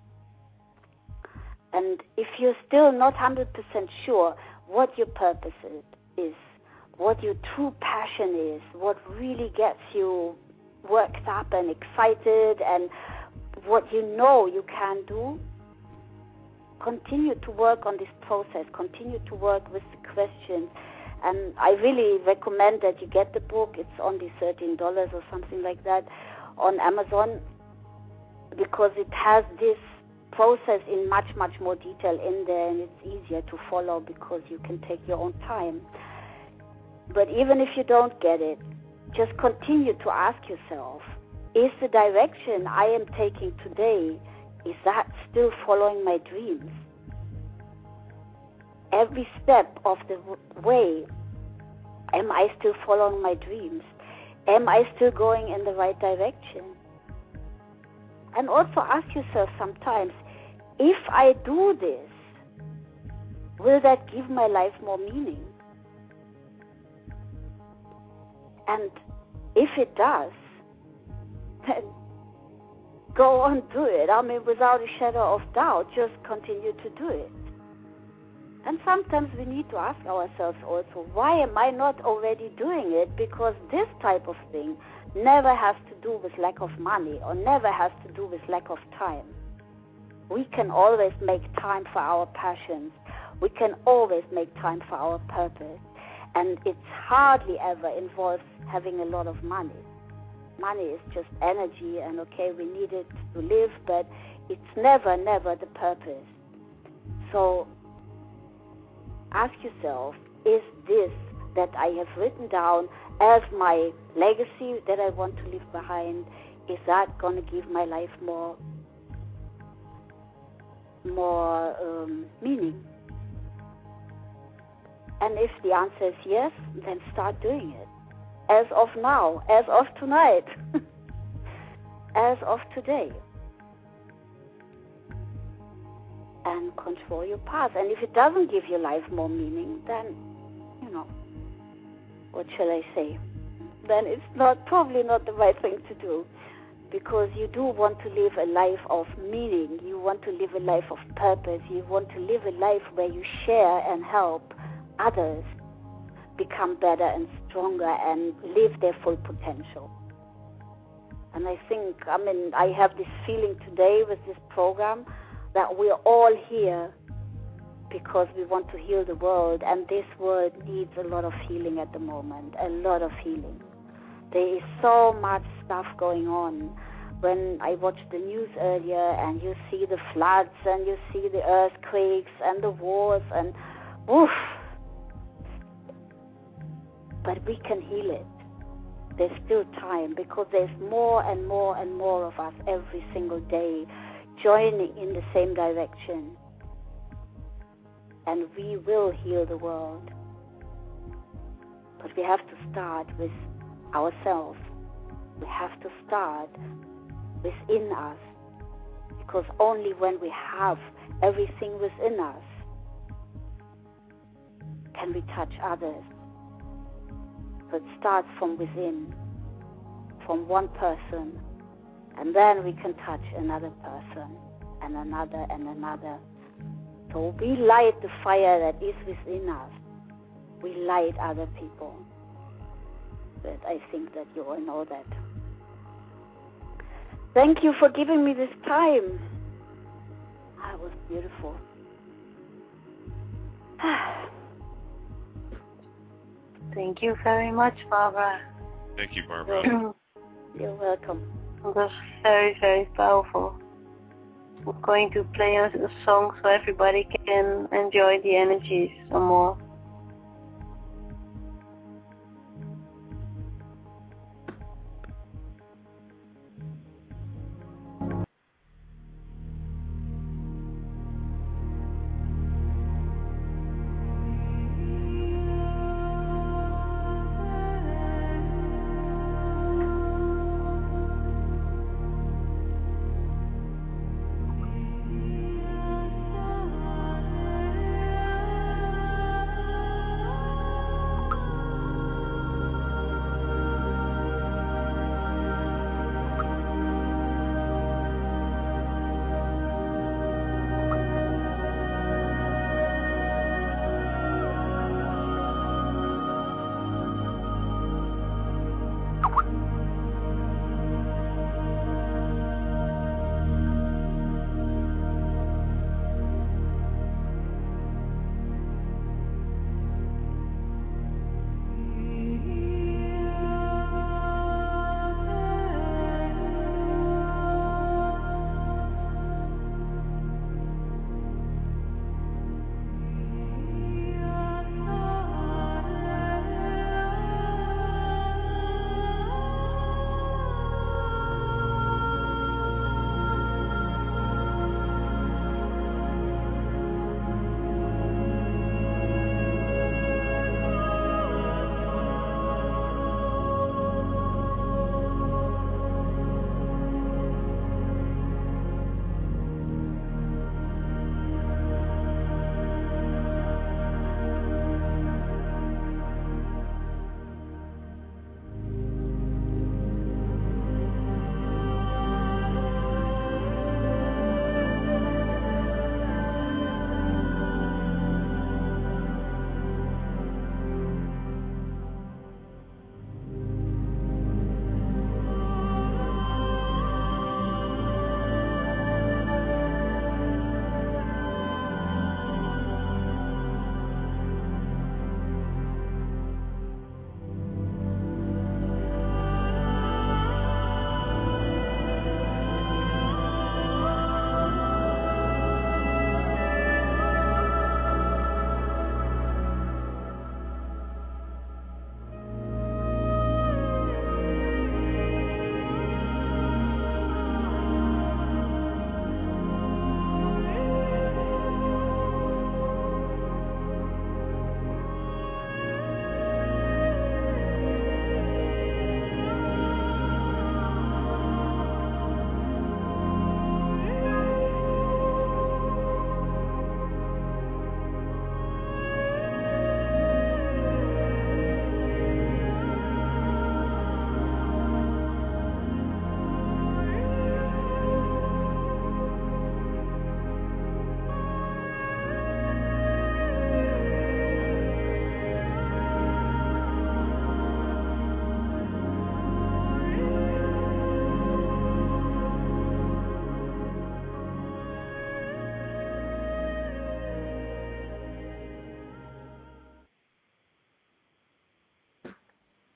And if you're still not 100% sure what your purpose is, what your true passion is, what really gets you worked up and excited, and what you know you can do, continue to work on this process, continue to work with the questions. And I really recommend that you get the book. It's only $13 or something like that on Amazon, because it has this process in much, much more detail in there, and it's easier to follow because you can take your own time. But even if you don't get it, just continue to ask yourself, is the direction I am taking today, is that still following my dreams? Every step of the way, am I still following my dreams? Am I still going in the right direction? And also ask yourself sometimes, if I do this, will that give my life more meaning? And if it does, then go on, do it. I mean, without a shadow of doubt, just continue to do it. And sometimes we need to ask ourselves also, why am I not already doing it? Because this type of thing never has to do with lack of money or never has to do with lack of time. We can always make time for our passions. We can always make time for our purpose. And it's hardly ever involves having a lot of money. Money is just energy, and okay, we need it to live, but it's never, never the purpose. So ask yourself, is this that I have written down as my legacy that I want to leave behind, is that going to give my life more meaning? And if the answer is yes, then start doing it. As of now, as of tonight, as of today. And control your path. And if it doesn't give your life more meaning, then, what shall I say? Then it's probably not the right thing to do. Because you do want to live a life of meaning. You want to live a life of purpose. You want to live a life where you share and help others become better and stronger and live their full potential. And I think, I have this feeling today with this program that we're all here because we want to heal the world, and this world needs a lot of healing at the moment, a lot of healing. There is so much stuff going on. When I watched the news earlier, and you see the floods, and you see the earthquakes, and the wars, and oof. But we can heal it. There's still time, because there's more and more and more of us every single day joining in the same direction. And we will heal the world. But we have to start with ourselves. We have to start within us. Because only when we have everything within us can we touch others. So it starts from within, from one person, and then we can touch another person, and another, and another. So we light the fire that is within us. We light other people. But I think that you all know that. Thank you for giving me this time. That was beautiful. Thank you very much, Barbara. Thank you, Barbara. You're welcome. It was very, very powerful. We're going to play a song so everybody can enjoy the energies some more.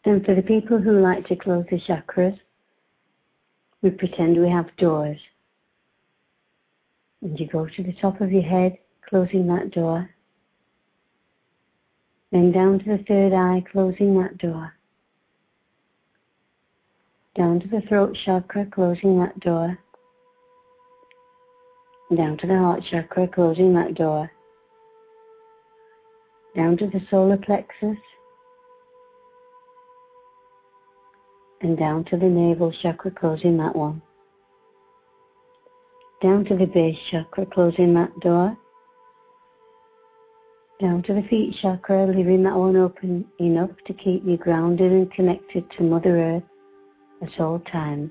And for the people who like to close the chakras, we pretend we have doors. And you go to the top of your head, closing that door. Then down to the third eye, closing that door. Down to the throat chakra, closing that door. Down to the heart chakra, closing that door. Down to the solar plexus. And down to the navel chakra, closing that one. Down to the base chakra, closing that door. Down to the feet chakra, leaving that one open enough to keep you grounded and connected to Mother Earth at all times.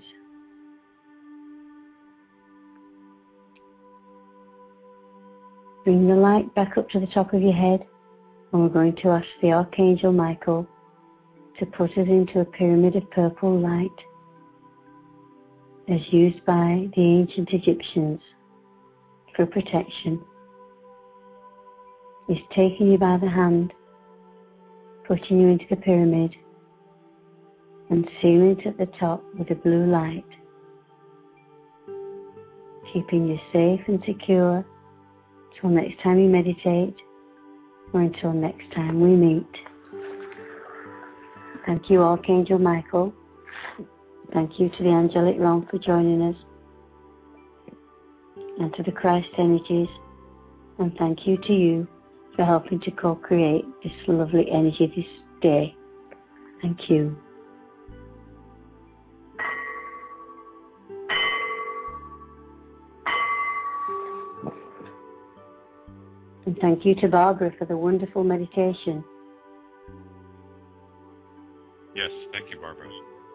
Bring the light back up to the top of your head, and we're going to ask the Archangel Michael to put us into a pyramid of purple light as used by the ancient Egyptians for protection. He's taking you by the hand, putting you into the pyramid and sealing it at the top with a blue light, keeping you safe and secure till next time you meditate or until next time we meet. Thank you, Archangel Michael. Thank you to the Angelic Realm for joining us, and to the Christ energies, and thank you to you for helping to co-create this lovely energy this day. Thank you. And thank you to Barbara for the wonderful meditation. Yes, thank you, Barbara.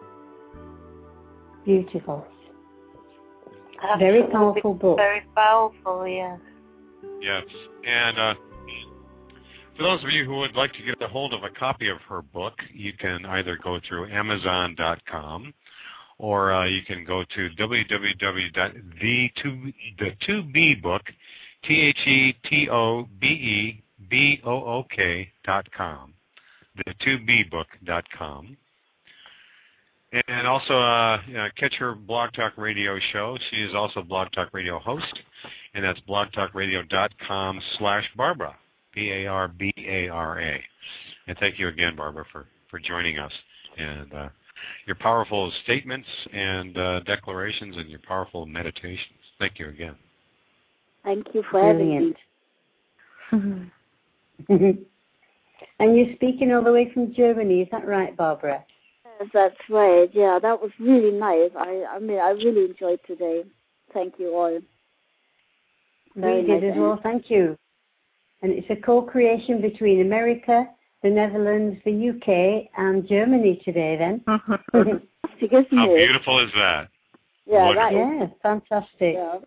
Beautiful. Very powerful book. Very powerful, yes. Yes, and for those of you who would like to get a hold of a copy of her book, you can either go through Amazon.com or you can go to www.the2bbook, THETOBEBOOK.com, the2bbook.com. And also catch her Blog Talk Radio show. She is also Blog Talk Radio host, and that's blogtalkradio.com/Barbara, Barbara. And thank you again, Barbara, for joining us. And your powerful statements and declarations and your powerful meditations. Thank you again. Thank you for having me. And you're speaking all the way from Germany, is that right, Barbara? Yes, that's right. Yeah, that was really nice. I mean, I really enjoyed today. Thank you all. We did as well, thank you. And it's a co-creation between America, the Netherlands, the UK, and Germany today, then. How beautiful is that? Yeah, that is fantastic. Yeah.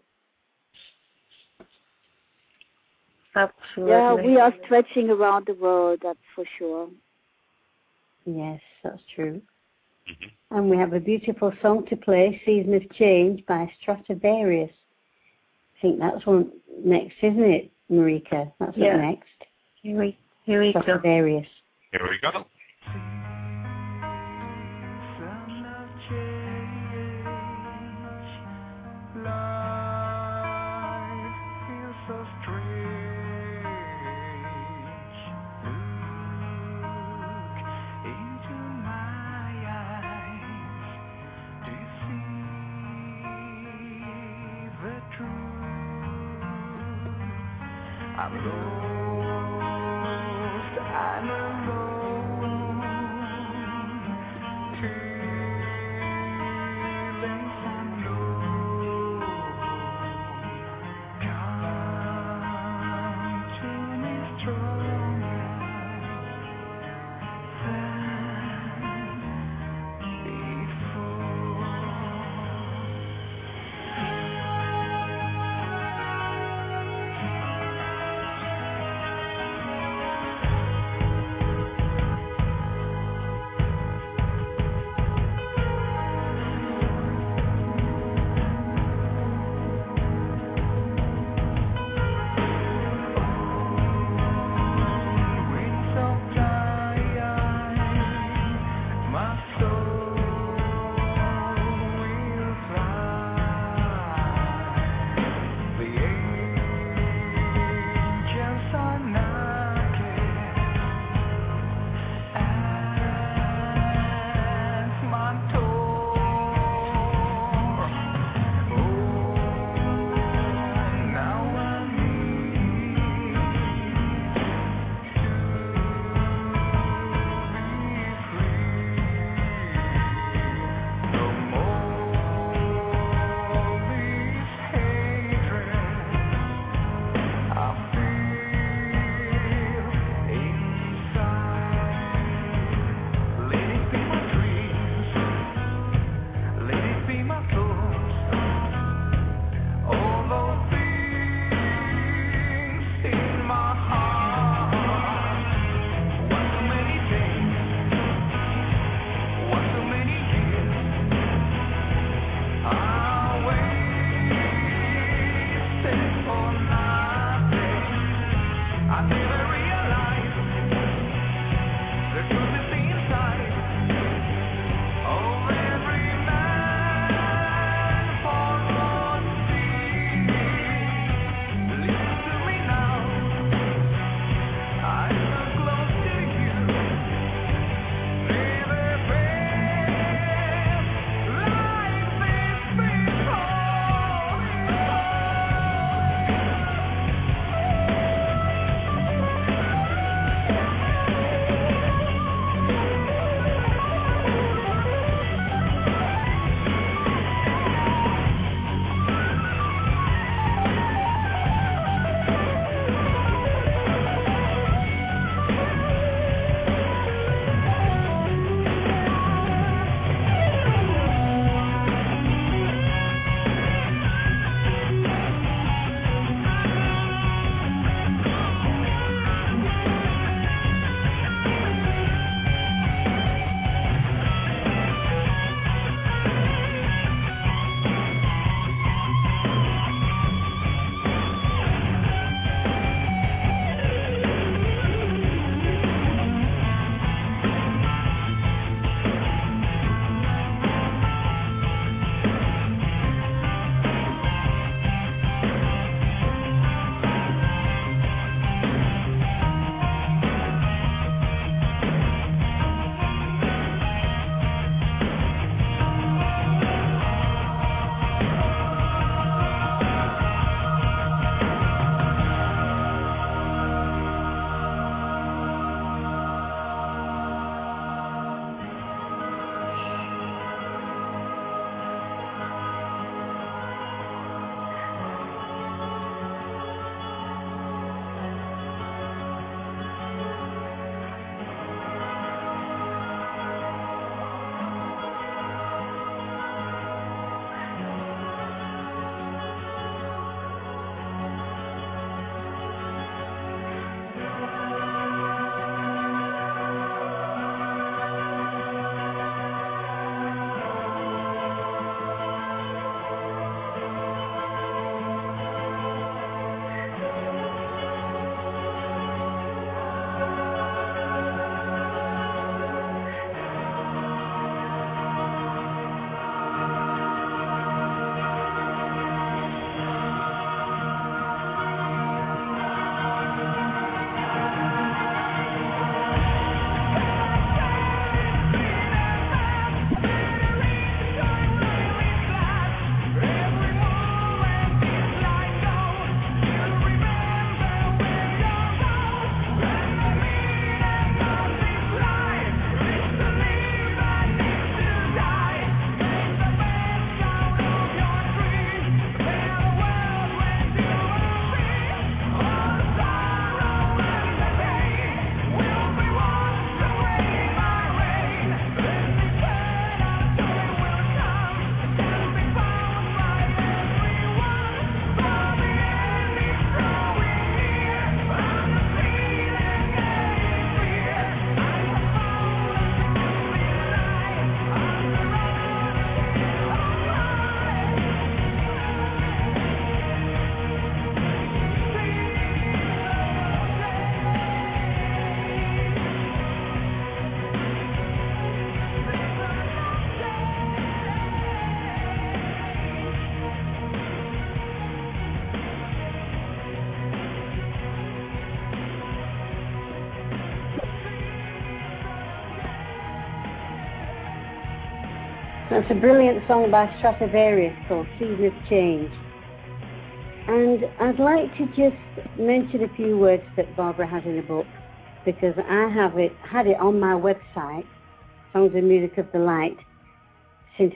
Absolutely. Yeah, we are stretching around the world, that's for sure. Yes, that's true. And we have a beautiful song to play, Season of Change by Stratovarius. I think that's one next, isn't it, Marika? That's up next. Here we go. Stratovarius. Here we go. I'm lost, I'm alone, feelings unknown, come to me stronger than before. That's a brilliant song by Stratovarius called Season of Change. And I'd like to just mention a few words that Barbara has in the book, because I had it on my website, Songs and Music of the Light, since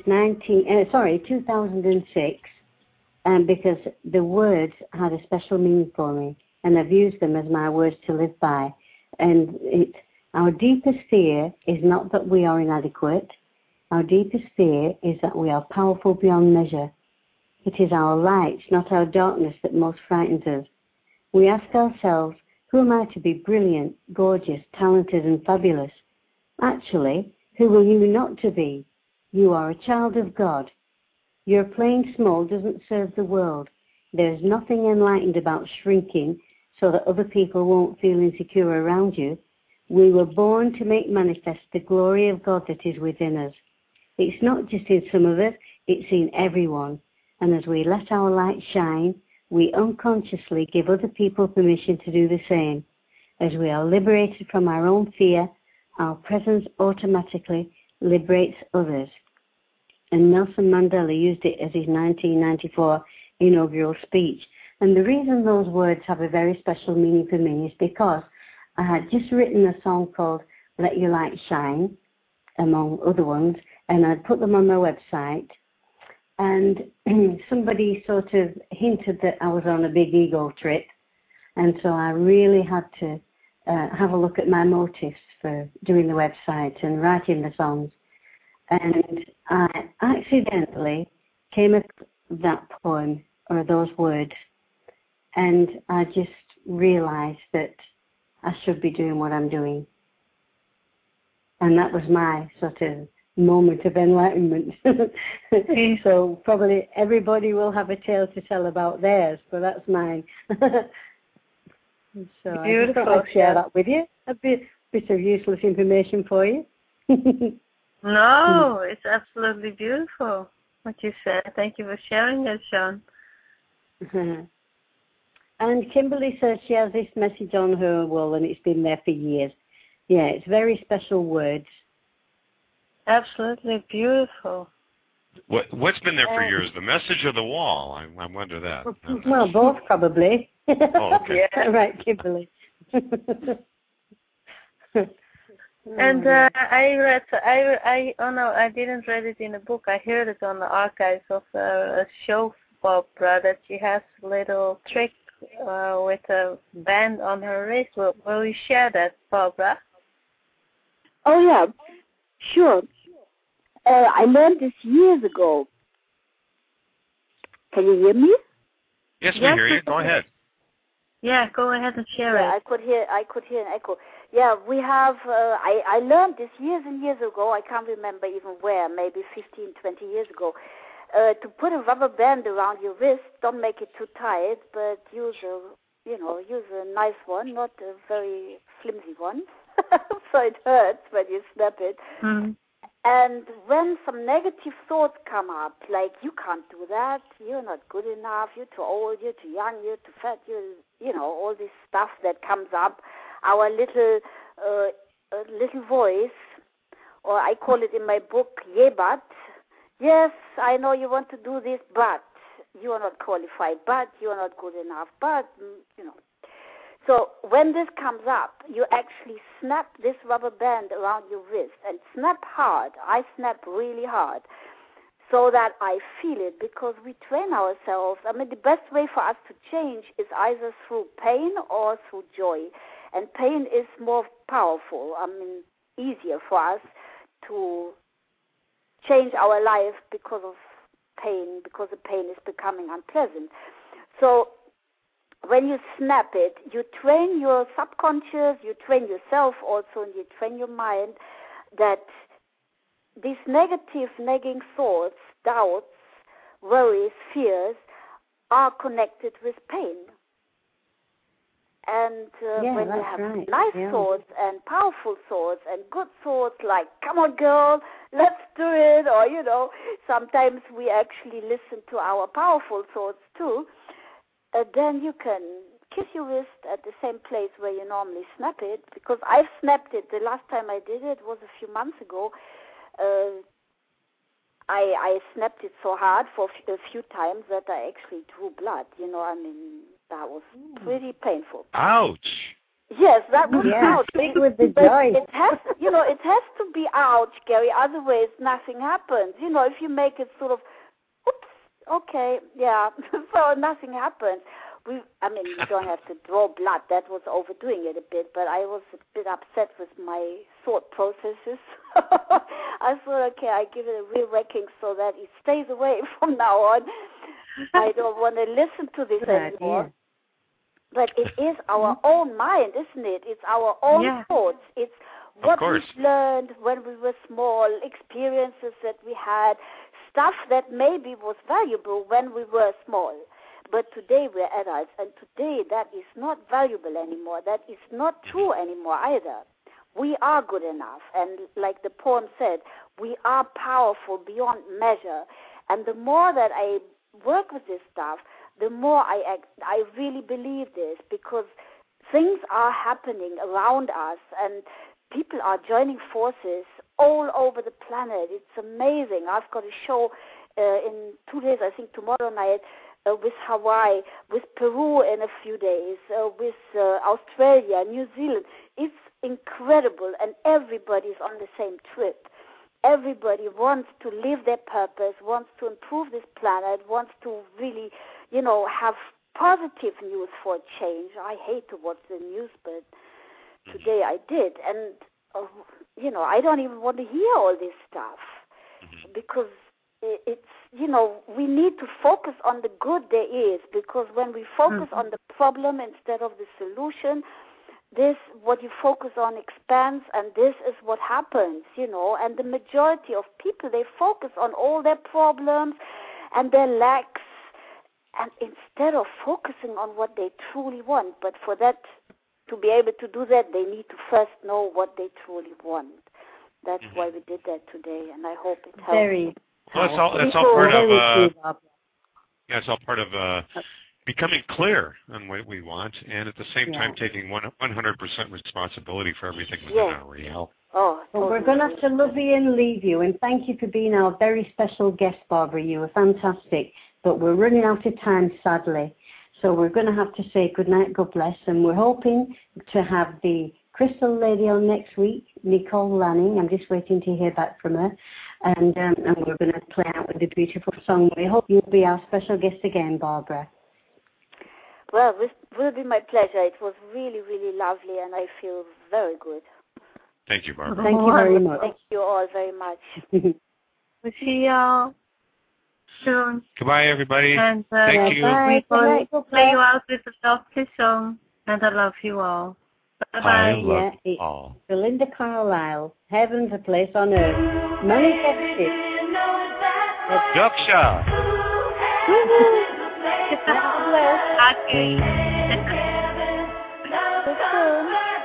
2006, and because the words had a special meaning for me, and I've used them as my words to live by. And our deepest fear is not that we are inadequate. Our deepest fear is that we are powerful beyond measure. It is our light, not our darkness, that most frightens us. We ask ourselves, who am I to be brilliant, gorgeous, talented, and fabulous? Actually, who will you not to be? You are a child of God. Your playing small doesn't serve the world. There is nothing enlightened about shrinking so that other people won't feel insecure around you. We were born to make manifest the glory of God that is within us. It's not just in some of us, it's in everyone. And as we let our light shine, we unconsciously give other people permission to do the same. As we are liberated from our own fear, our presence automatically liberates others. And Nelson Mandela used it as his 1994 inaugural speech. And the reason those words have a very special meaning for me is because I had just written a song called Let Your Light Shine, among other ones, and I'd put them on my website. And somebody sort of hinted that I was on a big ego trip. And so I really had to have a look at my motives for doing the website and writing the songs. And I accidentally came across that poem or those words. And I just realized that I should be doing what I'm doing. And that was my sort of moment of enlightenment. So probably everybody will have a tale to tell about theirs, but that's mine. So I just thought I'd share that with you. A bit of useless information for you. No, it's absolutely beautiful what you said. Thank you for sharing that, Sean. And Kimberly says she has this message on her wall and it's been there for years. Yeah, it's very special words. Absolutely beautiful. What's been there for years? The message or the wall? I wonder that. Well, both probably. Oh, okay. Yeah. Right, Kimberly. And I didn't read it in a book. I heard it on the archives of a show, Barbara, that she has a little trick with a band on her wrist. Will you share that, Barbara? Oh, yeah, sure. I learned this years ago. Can you hear me? Yes, we hear you. Go ahead. Yeah, go ahead and share it. I could hear an echo. Yeah, we have, I learned this years and years ago. I can't remember even where, maybe 15, 20 years ago. To put a rubber band around your wrist, don't make it too tight, but use a nice one, not a very flimsy one. So it hurts when you snap it. Mm-hmm. And when some negative thoughts come up, like you can't do that, you're not good enough, you're too old, you're too young, you're too fat, all this stuff that comes up, our little voice, or I call it in my book, yeah, but, yes, I know you want to do this, but you are not qualified, but you are not good enough, but, So when this comes up, you actually snap this rubber band around your wrist and snap hard. I snap really hard so that I feel it, because we train ourselves. I mean, the best way for us to change is either through pain or through joy. And pain is more powerful, easier for us to change our life because of pain, because the pain is becoming unpleasant. So when you snap it, you train your subconscious, you train yourself also, and you train your mind that these negative, nagging thoughts, doubts, worries, fears are connected with pain. And when you have nice thoughts and powerful thoughts and good thoughts like, come on, girl, let's do it, or, sometimes we actually listen to our powerful thoughts too, then you can kiss your wrist at the same place where you normally snap it, because I've snapped it. The last time I did it was a few months ago. I snapped it so hard for a few times that I actually drew blood. That was pretty painful. Ouch. Yes, that was ouch. Speak with the But joy. it has, it has to be ouch, Gary. Otherwise, nothing happens. If you make it sort of, oops, okay, yeah, so nothing happens. You don't have to draw blood. That was overdoing it a bit, but I was a bit upset with my thought processes. I thought, okay, I give it a real wrecking so that it stays away from now on. I don't want to listen to this anymore. But it is our own mind, isn't it? It's our own thoughts. It's what we learned when we were small, experiences that we had, stuff that maybe was valuable when we were small. But today we're adults, and today that is not valuable anymore. That is not true anymore either. We are good enough, and like the poem said, we are powerful beyond measure. And the more that I work with this stuff, the more I really believe this, because things are happening around us, and people are joining forces all over the planet. It's amazing. I've got a show in 2 days, I think tomorrow night, with Hawaii, with Peru in a few days, with Australia, New Zealand. It's incredible, and everybody's on the same trip. Everybody wants to live their purpose, wants to improve this planet, wants to really, have positive news for a change. I hate to watch the news, but today I did. And, I don't even want to hear all this stuff because it's, we need to focus on the good there is, because when we focus on the problem instead of the solution, what you focus on expands, and this is what happens, and the majority of people, they focus on all their problems and their lacks, and instead of focusing on what they truly want. But for that, to be able to do that, they need to first know what they truly want. That's why we did that today, and I hope it helps. Very. Well, it's all part of it's all part of becoming clear on what we want, and at the same time taking 100% responsibility for everything within our reality. Well, we're going to have to love you and leave you, and thank you for being our very special guest, Barbara. You were fantastic, but we're running out of time, sadly. So we're going to have to say goodnight, God bless, and we're hoping to have the Crystal Lady on next week, Nicole Lanning. I'm just waiting to hear back from her, and we're going to play out with a beautiful song. We hope you'll be our special guest again, Barbara. Well, it will be my pleasure. It was really, really lovely, and I feel very good. Thank you, Barbara. Thank you very much. Thank you all very much. We'll see y'all soon. Goodbye, everybody. And thank you. We will play you out with a softly song, and I love you all. Bye-bye. All. Belinda Carlisle, Heaven's a Place on Earth. Manifested. Yoksha. God bless.